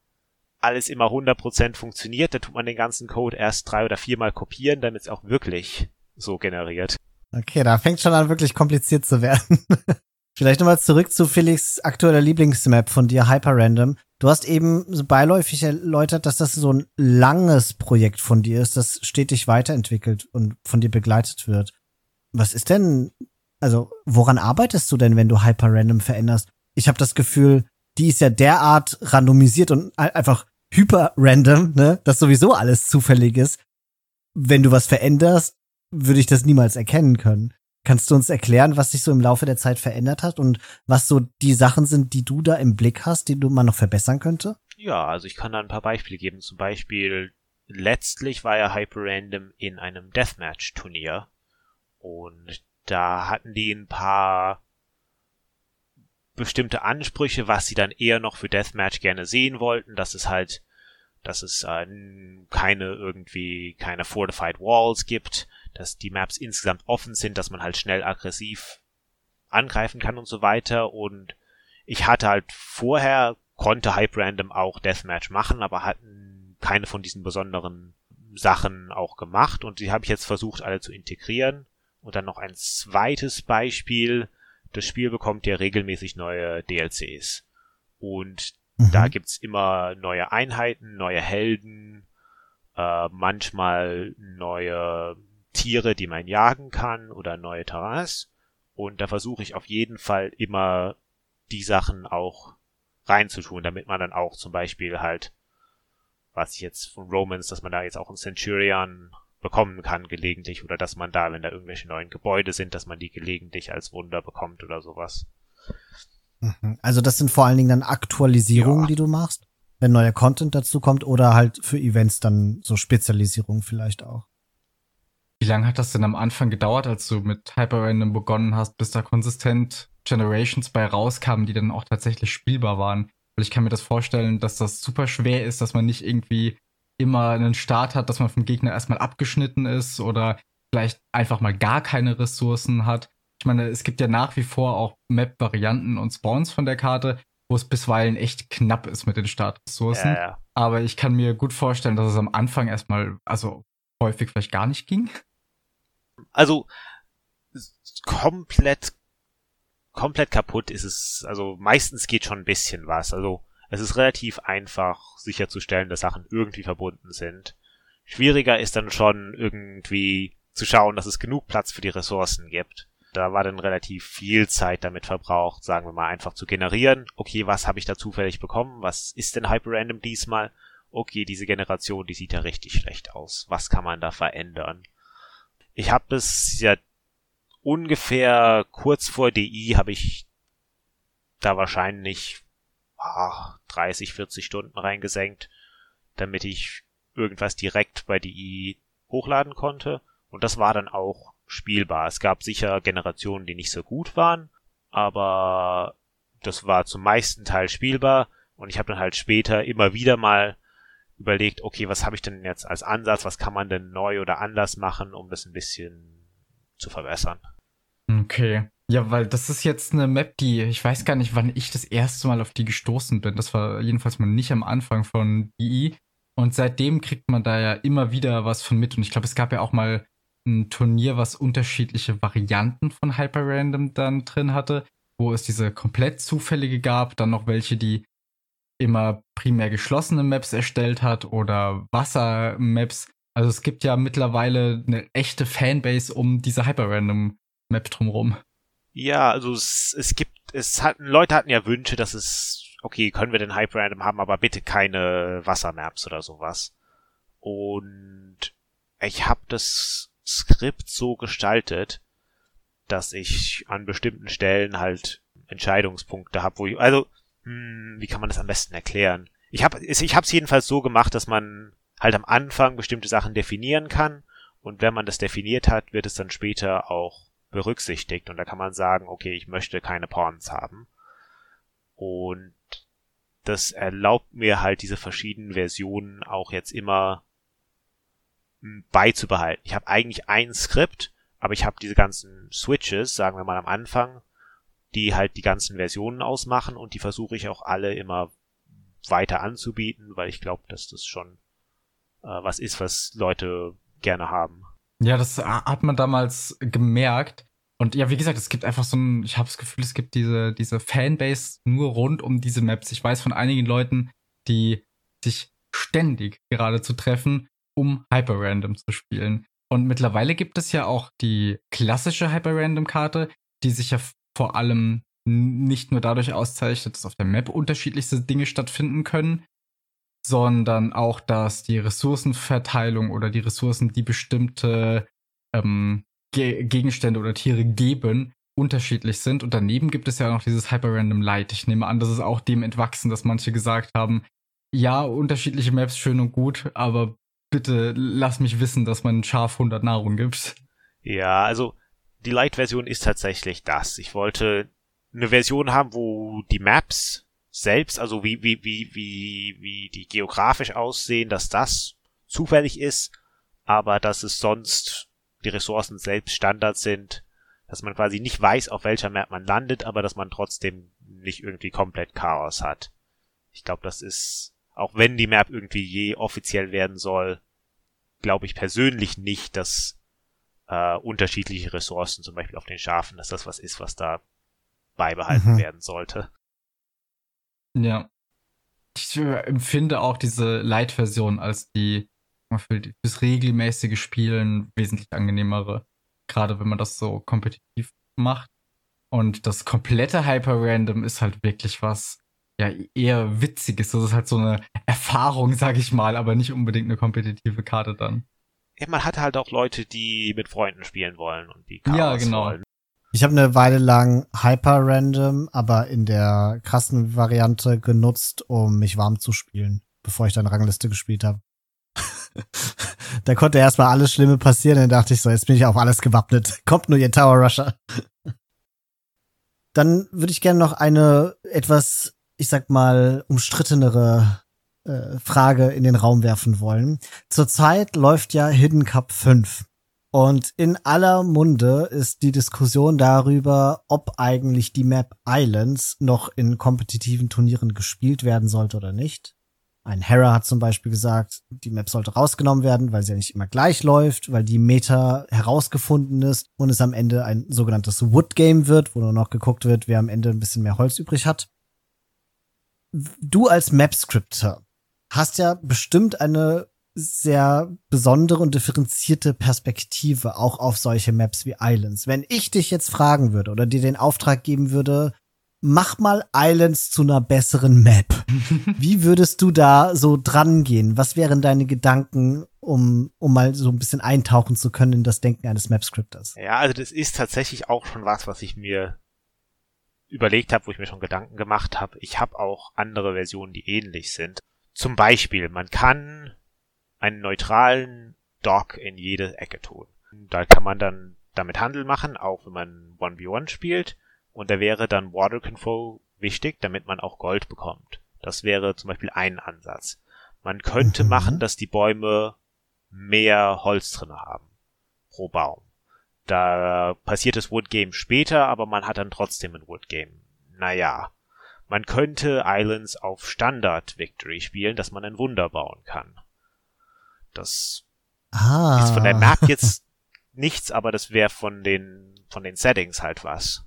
alles immer hundert Prozent funktioniert. Da tut man den ganzen Code erst drei oder viermal kopieren, damit es auch wirklich so generiert. Okay, da fängt schon an, wirklich kompliziert zu werden. Vielleicht nochmal zurück zu Felix' aktueller Lieblingsmap von dir, Hyper-Random. Du hast eben so beiläufig erläutert, dass das so ein langes Projekt von dir ist, das stetig weiterentwickelt und von dir begleitet wird. Was ist denn, also woran arbeitest du denn, wenn du Hyper-Random veränderst? Ich habe das Gefühl, die ist ja derart randomisiert und einfach hyper-random, ne, dass sowieso alles zufällig ist. Wenn du was veränderst, würde ich das niemals erkennen können. Kannst du uns erklären, was sich so im Laufe der Zeit verändert hat und was so die Sachen sind, die du da im Blick hast, die du mal noch verbessern könnte? Ja, also ich kann da ein paar Beispiele geben. Zum Beispiel, letztlich war ja Hyper-Random in einem Deathmatch-Turnier und da hatten die ein paar bestimmte Ansprüche, was sie dann eher noch für Deathmatch gerne sehen wollten, dass es halt, dass es äh, keine irgendwie, keine Fortified Walls gibt, dass die Maps insgesamt offen sind, dass man halt schnell aggressiv angreifen kann und so weiter. Und ich hatte halt vorher, konnte Hyper-Random auch Deathmatch machen, aber hatten keine von diesen besonderen Sachen auch gemacht. Und die habe ich jetzt versucht, alle zu integrieren. Und dann noch ein zweites Beispiel. Das Spiel bekommt ja regelmäßig neue D L Cs. Und mhm. da gibt's immer neue Einheiten, neue Helden, äh, manchmal neue Tiere, die man jagen kann oder neue Terrains. Und da versuche ich auf jeden Fall immer die Sachen auch reinzutun, damit man dann auch zum Beispiel halt, was ich jetzt von Romans, dass man da jetzt auch einen Centurion bekommen kann gelegentlich oder dass man da, wenn da irgendwelche neuen Gebäude sind, dass man die gelegentlich als Wunder bekommt oder sowas. Also das sind vor allen Dingen dann Aktualisierungen, ja. die du machst, wenn neuer Content dazu kommt oder halt für Events dann so Spezialisierungen vielleicht auch. Wie lange hat das denn am Anfang gedauert, als du mit Hyper-Random begonnen hast, bis da konsistent Generations bei rauskamen, die dann auch tatsächlich spielbar waren? Weil ich kann mir das vorstellen, dass das super schwer ist, dass man nicht irgendwie immer einen Start hat, dass man vom Gegner erstmal abgeschnitten ist oder vielleicht einfach mal gar keine Ressourcen hat. Ich meine, es gibt ja nach wie vor auch Map-Varianten und Spawns von der Karte, wo es bisweilen echt knapp ist mit den Startressourcen. Ja, ja. Aber ich kann mir gut vorstellen, dass es am Anfang erstmal, also häufig vielleicht gar nicht ging. Also komplett komplett kaputt ist es, also meistens geht schon ein bisschen was. Also es ist relativ einfach sicherzustellen, dass Sachen irgendwie verbunden sind. Schwieriger ist dann schon irgendwie zu schauen, dass es genug Platz für die Ressourcen gibt. Da war dann relativ viel Zeit damit verbraucht, sagen wir mal, einfach zu generieren. Okay, was habe ich da zufällig bekommen? Was ist denn Hyper-Random diesmal? Okay, diese Generation, die sieht ja richtig schlecht aus. Was kann man da verändern? Ich habe es ja ungefähr kurz vor D I habe ich da wahrscheinlich ah, dreißig, vierzig Stunden reingesenkt, damit ich irgendwas direkt bei D I hochladen konnte. Und das war dann auch spielbar. Es gab sicher Generationen, die nicht so gut waren, aber das war zum meisten Teil spielbar. Und ich habe dann halt später immer wieder mal überlegt, okay, was habe ich denn jetzt als Ansatz, was kann man denn neu oder anders machen, um das ein bisschen zu verbessern. Okay. Ja, weil das ist jetzt eine Map, die, ich weiß gar nicht, wann ich das erste Mal auf die gestoßen bin. Das war jedenfalls mal nicht am Anfang von D I. Und seitdem kriegt man da ja immer wieder was von mit. Und ich glaube, es gab ja auch mal ein Turnier, was unterschiedliche Varianten von Hyper-Random dann drin hatte, wo es diese komplett zufällige gab, dann noch welche, die immer primär geschlossene Maps erstellt hat oder Wasser-Maps. Also es gibt ja mittlerweile eine echte Fanbase um diese Hyper-Random-Map drumherum. Ja, also es, es gibt, es hatten, Leute hatten ja Wünsche, dass es, okay, können wir den Hyper-Random haben, aber bitte keine Wasser-Maps oder sowas. Und ich habe das Skript so gestaltet, dass ich an bestimmten Stellen halt Entscheidungspunkte habe, wo ich, also, hm, wie kann man das am besten erklären? Ich habe ich habe es jedenfalls so gemacht, dass man halt am Anfang bestimmte Sachen definieren kann und wenn man das definiert hat, wird es dann später auch berücksichtigt und da kann man sagen, okay, ich möchte keine Pawns haben. Und das erlaubt mir halt diese verschiedenen Versionen auch jetzt immer beizubehalten. Ich habe eigentlich ein Skript, aber ich habe diese ganzen Switches, sagen wir mal am Anfang, die halt die ganzen Versionen ausmachen und die versuche ich auch alle immer weiter anzubieten, weil ich glaube, dass das schon äh, was ist, was Leute gerne haben. Ja, das hat man damals gemerkt. Und ja, wie gesagt, es gibt einfach so ein, ich habe das Gefühl, es gibt diese, diese Fanbase nur rund um diese Maps. Ich weiß von einigen Leuten, die sich ständig geradezu treffen, um Hyper-Random zu spielen. Und mittlerweile gibt es ja auch die klassische Hyper-Random-Karte, die sich ja vor allem nicht nur dadurch auszeichnet, dass auf der Map unterschiedlichste Dinge stattfinden können, sondern auch, dass die Ressourcenverteilung oder die Ressourcen, die bestimmte ähm, Ge- Gegenstände oder Tiere geben, unterschiedlich sind. Und daneben gibt es ja auch noch dieses Hyper-Random Light. Ich nehme an, das ist auch dem entwachsen, dass manche gesagt haben, ja, unterschiedliche Maps schön und gut, aber bitte lass mich wissen, dass man Schaf hundert Nahrung gibt. Ja, also die Light-Version ist tatsächlich das. Ich wollte eine Version haben, wo die Maps selbst, also wie, wie, wie, wie, wie die geografisch aussehen, dass das zufällig ist, aber dass es sonst die Ressourcen selbst Standard sind, dass man quasi nicht weiß, auf welcher Map man landet, aber dass man trotzdem nicht irgendwie komplett Chaos hat. Ich glaube, das ist, auch wenn die Map irgendwie je offiziell werden soll, glaube ich persönlich nicht, dass äh, unterschiedliche Ressourcen, zum Beispiel auf den Schafen, dass das was ist, was da beibehalten mhm. werden sollte. Ja. Ich empfinde auch diese Light-Version als die für das regelmäßige Spielen wesentlich angenehmere. Gerade wenn man das so kompetitiv macht. Und das komplette Hyper-Random ist halt wirklich was ja eher Witziges. Das ist halt so eine Erfahrung, sag ich mal, aber nicht unbedingt eine kompetitive Karte dann. Ja, man hat halt auch Leute, die mit Freunden spielen wollen und die Chaos ja, genau. wollen. Ich habe eine Weile lang Hyper-Random, aber in der krassen Variante genutzt, um mich warm zu spielen, bevor ich dann Rangliste gespielt habe. Da konnte erstmal alles Schlimme passieren, dann dachte ich so, jetzt bin ich auf alles gewappnet. Kommt nur ihr Tower Rusher. Dann würde ich gerne noch eine etwas, ich sag mal, umstrittenere äh, Frage in den Raum werfen wollen. Zurzeit läuft ja Hidden Cup fünf. Und in aller Munde ist die Diskussion darüber, ob eigentlich die Map Islands noch in kompetitiven Turnieren gespielt werden sollte oder nicht. Ein Hera hat zum Beispiel gesagt, die Map sollte rausgenommen werden, weil sie ja nicht immer gleich läuft, weil die Meta herausgefunden ist und es am Ende ein sogenanntes Wood-Game wird, wo nur noch geguckt wird, wer am Ende ein bisschen mehr Holz übrig hat. Du als Map-Scripter hast ja bestimmt eine sehr besondere und differenzierte Perspektive auch auf solche Maps wie Islands. Wenn ich dich jetzt fragen würde oder dir den Auftrag geben würde, mach mal Islands zu einer besseren Map. Wie würdest du da so dran gehen? Was wären deine Gedanken, um, um mal so ein bisschen eintauchen zu können in das Denken eines Map-Scripters? Ja, also das ist tatsächlich auch schon was, was ich mir überlegt habe, wo ich mir schon Gedanken gemacht habe. Ich habe auch andere Versionen, die ähnlich sind. Zum Beispiel, man kann einen neutralen Dock in jede Ecke tun. Da kann man dann damit Handel machen, auch wenn man eins gegen eins spielt. Und da wäre dann Water Control wichtig, damit man auch Gold bekommt. Das wäre zum Beispiel ein Ansatz. Man könnte mhm. machen, dass die Bäume mehr Holz drin haben. Pro Baum. Da passiert das Wood Game später, aber man hat dann trotzdem ein Wood Game. Naja. Man könnte Islands auf Standard Victory spielen, dass man ein Wunder bauen kann. Das ah. ist von der Map jetzt nichts, aber das wäre von den, von den Settings halt was.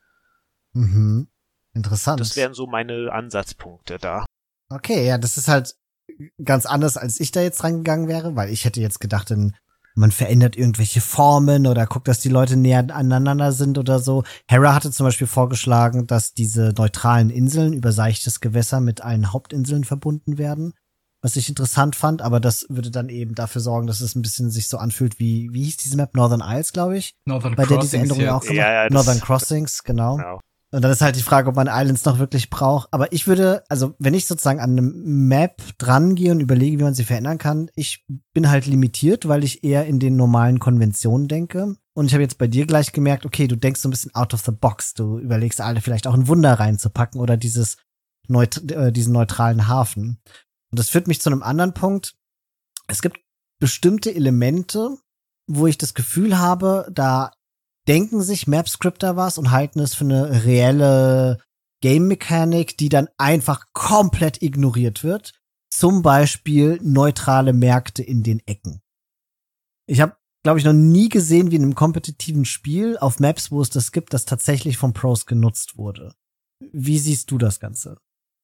Mhm. Interessant. Das wären so meine Ansatzpunkte da. Okay, ja, das ist halt ganz anders, als ich da jetzt dran gegangen wäre, weil ich hätte jetzt gedacht, man verändert irgendwelche Formen oder guckt, dass die Leute näher aneinander sind oder so. Hera hatte zum Beispiel vorgeschlagen, dass diese neutralen Inseln über seichtes Gewässer mit allen Hauptinseln verbunden werden, was ich interessant fand, aber das würde dann eben dafür sorgen, dass es ein bisschen sich so anfühlt wie, wie hieß diese Map? Northern Isles, glaube ich. Northern bei der diese Änderungen ja. auch gemacht. Ja, ja, Northern Crossings, genau. genau. Und dann ist halt die Frage, ob man Islands noch wirklich braucht. Aber ich würde, also wenn ich sozusagen an eine Map dran gehe und überlege, wie man sie verändern kann, ich bin halt limitiert, weil ich eher in den normalen Konventionen denke. Und ich habe jetzt bei dir gleich gemerkt, okay, du denkst so ein bisschen out of the box. Du überlegst alle vielleicht auch ein Wunder reinzupacken oder dieses neut- äh, diesen neutralen Hafen. Und das führt mich zu einem anderen Punkt. Es gibt bestimmte Elemente, wo ich das Gefühl habe, da denken sich Map-Scripter was und halten es für eine reelle Game-Mechanik, die dann einfach komplett ignoriert wird. Zum Beispiel neutrale Märkte in den Ecken. Ich habe, glaube ich, noch nie gesehen, wie in einem kompetitiven Spiel auf Maps, wo es das gibt, das tatsächlich von Pros genutzt wurde. Wie siehst du das Ganze?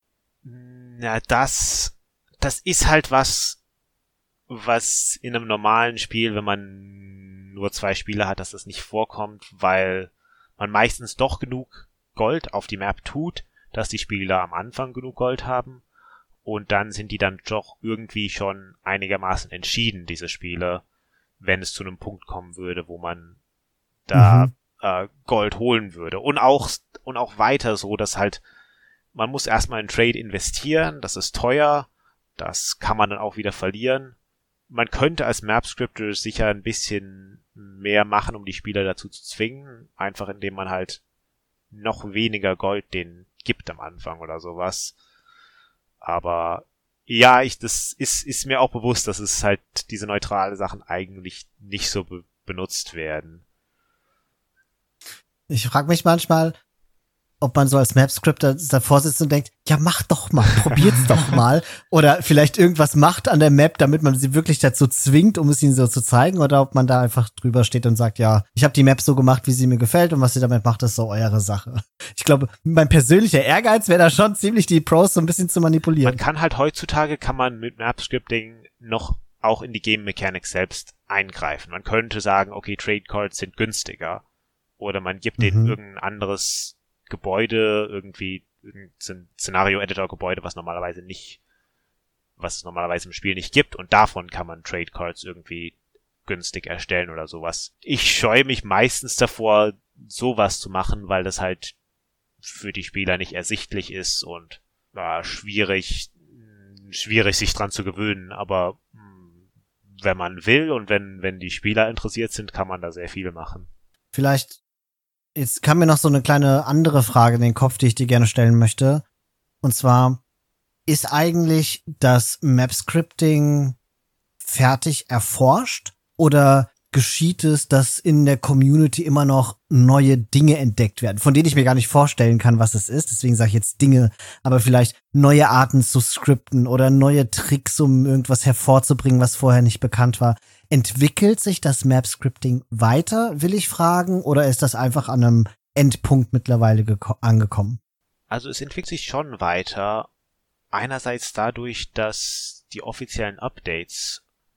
Na, das, das ist halt was, was in einem normalen Spiel, wenn man nur zwei Spieler hat, dass das nicht vorkommt, weil man meistens doch genug Gold auf die Map tut, dass die Spieler am Anfang genug Gold haben und dann sind die dann doch irgendwie schon einigermaßen entschieden, diese Spiele, wenn es zu einem Punkt kommen würde, wo man da mhm. äh, Gold holen würde. Und auch, und auch weiter so, dass halt, man muss erstmal in Trade investieren, das ist teuer, das kann man dann auch wieder verlieren. Man könnte als Map-Scripter sicher ein bisschen mehr machen, um die Spieler dazu zu zwingen, einfach indem man halt noch weniger Gold denen gibt am Anfang oder sowas. Aber ja, ich, das ist, ist mir auch bewusst, dass es halt diese neutrale Sachen eigentlich nicht so be- benutzt werden. Ich frage mich manchmal, ob man so als Map-Scripter davor sitzt und denkt, ja, mach doch mal, probiert's doch mal. Oder vielleicht irgendwas macht an der Map, damit man sie wirklich dazu zwingt, um es ihnen so zu zeigen. Oder ob man da einfach drüber steht und sagt, ja, ich habe die Map so gemacht, wie sie mir gefällt und was ihr damit macht, ist so eure Sache. Ich glaube, mein persönlicher Ehrgeiz wäre da schon ziemlich, die Pros so ein bisschen zu manipulieren. Man kann halt heutzutage, kann man mit Map-Scripting noch auch in die Game-Mechanik selbst eingreifen. Man könnte sagen, okay, Trade Cards sind günstiger. Oder man gibt mhm. denen irgendein anderes Gebäude, irgendwie ein Szenario-Editor-Gebäude, was normalerweise nicht, was es normalerweise im Spiel nicht gibt, und davon kann man Trade Cards irgendwie günstig erstellen oder sowas. Ich scheue mich meistens davor, sowas zu machen, weil das halt für die Spieler nicht ersichtlich ist und war schwierig, schwierig sich dran zu gewöhnen, aber wenn man will und wenn, wenn die Spieler interessiert sind, kann man da sehr viel machen. Vielleicht Jetzt kam mir noch so eine kleine andere Frage in den Kopf, die ich dir gerne stellen möchte. Und zwar, ist eigentlich das Map-Scripting fertig erforscht oder geschieht es, dass in der Community immer noch neue Dinge entdeckt werden, von denen ich mir gar nicht vorstellen kann, was es ist. Deswegen sage ich jetzt Dinge, aber vielleicht neue Arten zu scripten oder neue Tricks, um irgendwas hervorzubringen, was vorher nicht bekannt war. Entwickelt sich das Map-Scripting weiter, will ich fragen, oder ist das einfach an einem Endpunkt mittlerweile geko- angekommen? Also es entwickelt sich schon weiter. Einerseits dadurch, dass die offiziellen Updates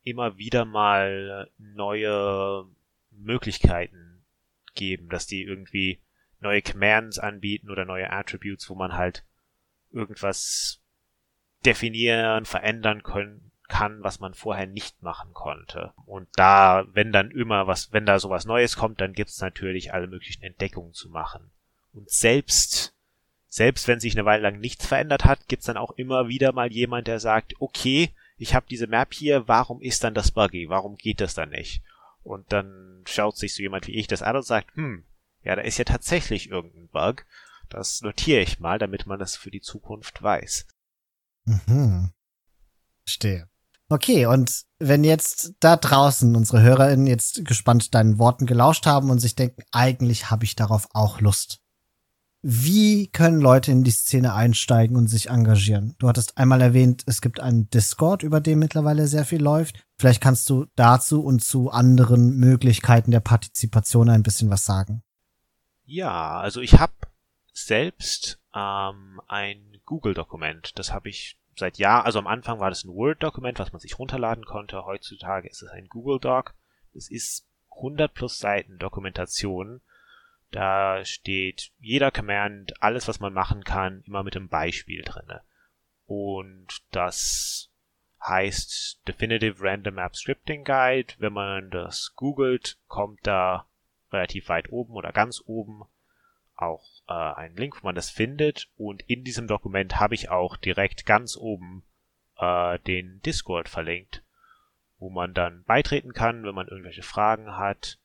immer wieder mal neue Möglichkeiten geben, dass die irgendwie neue Commands anbieten oder neue Attributes, wo man halt irgendwas definieren, verändern können, kann, was man vorher nicht machen konnte. Und da, wenn dann immer was, wenn da sowas Neues kommt, dann gibt's natürlich alle möglichen Entdeckungen zu machen. Und selbst, selbst wenn sich eine Weile lang nichts verändert hat, gibt's dann auch immer wieder mal jemand, der sagt, okay, ich habe diese Map hier, warum ist dann das buggy? Warum geht das dann nicht? Und dann schaut sich so jemand wie ich das an und sagt, hm, ja, da ist ja tatsächlich irgendein Bug. Das notiere ich mal, damit man das für die Zukunft weiß. Mhm. Verstehe. Okay, und wenn jetzt da draußen unsere HörerInnen jetzt gespannt deinen Worten gelauscht haben und sich denken, eigentlich habe ich darauf auch Lust. Wie können Leute in die Szene einsteigen und sich engagieren? Du hattest einmal erwähnt, es gibt einen Discord, über den mittlerweile sehr viel läuft. Vielleicht kannst du dazu und zu anderen Möglichkeiten der Partizipation ein bisschen was sagen. Ja, also ich habe selbst ähm, ein Google-Dokument. Das habe ich seit Jahren, also am Anfang war das ein Word-Dokument, was man sich runterladen konnte. Heutzutage ist es ein Google-Doc. Das ist hundert plus Seiten Dokumentation. Da steht jeder Command, alles was man machen kann, immer mit einem Beispiel drinne. Und das heißt Definitive Random Map Scripting Guide. Wenn man das googelt, kommt da relativ weit oben oder ganz oben auch äh, ein Link, wo man das findet. Und in diesem Dokument habe ich auch direkt ganz oben äh, den Discord verlinkt, wo man dann beitreten kann, wenn man irgendwelche Fragen hat.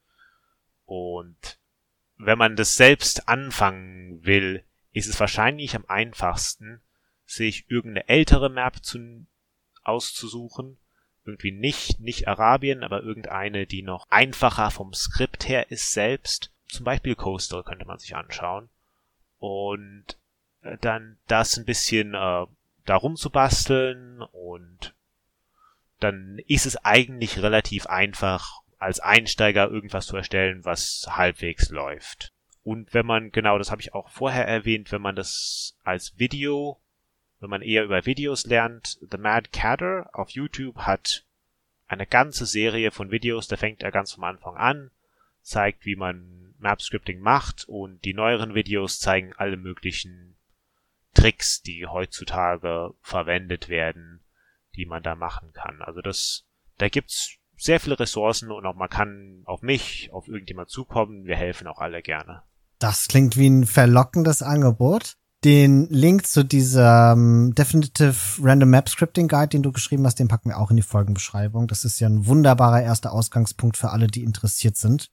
Und wenn man das selbst anfangen will, ist es wahrscheinlich am einfachsten, sich irgendeine ältere Map zu, auszusuchen. Irgendwie nicht, nicht Arabien, aber irgendeine, die noch einfacher vom Skript her ist selbst. Zum Beispiel Coastal könnte man sich anschauen. Und dann das ein bisschen äh, da rumzubasteln und dann ist es eigentlich relativ einfach, als Einsteiger irgendwas zu erstellen, was halbwegs läuft. Und wenn man, genau, das habe ich auch vorher erwähnt, wenn man das als Video, wenn man eher über Videos lernt, The Mad Catter auf YouTube hat eine ganze Serie von Videos, da fängt er ganz vom Anfang an, zeigt, wie man Map-Scripting macht, und die neueren Videos zeigen alle möglichen Tricks, die heutzutage verwendet werden, die man da machen kann. Also das, da gibt's sehr viele Ressourcen und auch man kann auf mich, auf irgendjemand zukommen. Wir helfen auch alle gerne. Das klingt wie ein verlockendes Angebot. Den Link zu diesem Definitive Random Map Scripting Guide, den du geschrieben hast, den packen wir auch in die Folgenbeschreibung. Das ist ja ein wunderbarer erster Ausgangspunkt für alle, die interessiert sind.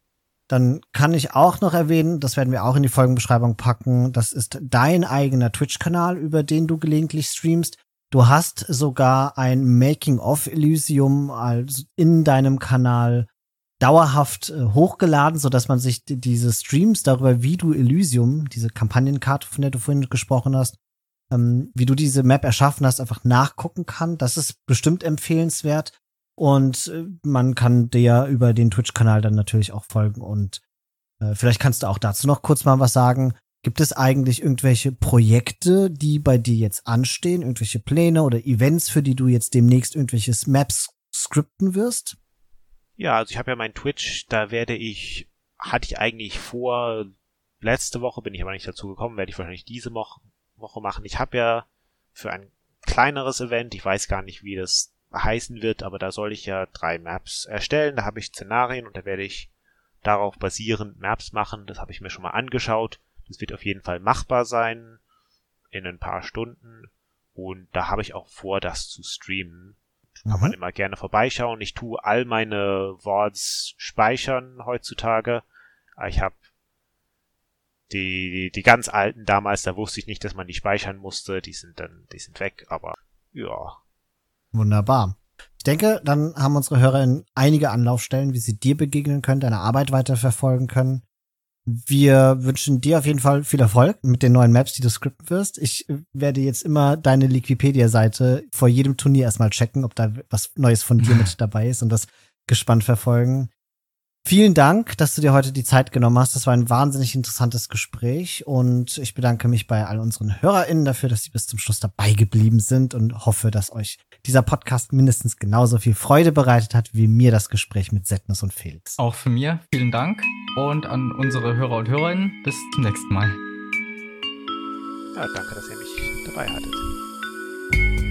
Dann kann ich auch noch erwähnen, das werden wir auch in die Folgenbeschreibung packen, das ist dein eigener Twitch-Kanal, über den du gelegentlich streamst. Du hast sogar ein Making-of Elysium also in deinem Kanal dauerhaft äh, hochgeladen, so dass man sich d- diese Streams darüber, wie du Elysium, diese Kampagnenkarte, von der du vorhin gesprochen hast, ähm, wie du diese Map erschaffen hast, einfach nachgucken kann. Das ist bestimmt empfehlenswert. Und äh, man kann dir über den Twitch-Kanal dann natürlich auch folgen. Und äh, vielleicht kannst du auch dazu noch kurz mal was sagen. Gibt es eigentlich irgendwelche Projekte, die bei dir jetzt anstehen? Irgendwelche Pläne oder Events, für die du jetzt demnächst irgendwelches Maps skripten wirst? Ja, also ich habe ja mein Twitch, da werde ich, hatte ich eigentlich vor, letzte Woche bin ich aber nicht dazu gekommen, werde ich wahrscheinlich diese Woche, Woche machen. Ich habe ja für ein kleineres Event, ich weiß gar nicht, wie das heißen wird, aber da soll ich ja drei Maps erstellen, da habe ich Szenarien und da werde ich darauf basierend Maps machen. Das habe ich mir schon mal angeschaut. Das wird auf jeden Fall machbar sein in ein paar Stunden und da habe ich auch vor, das zu streamen. Kann mhm. man immer gerne vorbeischauen. Ich tue all meine V O Ds speichern heutzutage. Ich habe die, die die ganz alten damals, da wusste ich nicht, dass man die speichern musste. Die sind dann, die sind weg, aber ja. Wunderbar. Ich denke, dann haben unsere HörerInnen einige Anlaufstellen, wie sie dir begegnen können, deine Arbeit weiterverfolgen können. Wir wünschen dir auf jeden Fall viel Erfolg mit den neuen Maps, die du skripten wirst. Ich werde jetzt immer deine Liquipedia-Seite vor jedem Turnier erstmal checken, ob da was Neues von dir mit dabei ist und das gespannt verfolgen. Vielen Dank, dass du dir heute die Zeit genommen hast. Das war ein wahnsinnig interessantes Gespräch und ich bedanke mich bei all unseren HörerInnen dafür, dass sie bis zum Schluss dabei geblieben sind und hoffe, dass euch dieser Podcast mindestens genauso viel Freude bereitet hat, wie mir das Gespräch mit Setnus und Felix. Auch von mir, vielen Dank. Und an unsere Hörer und Hörerinnen, bis zum nächsten Mal. Ja, danke, dass ihr mich dabei hattet.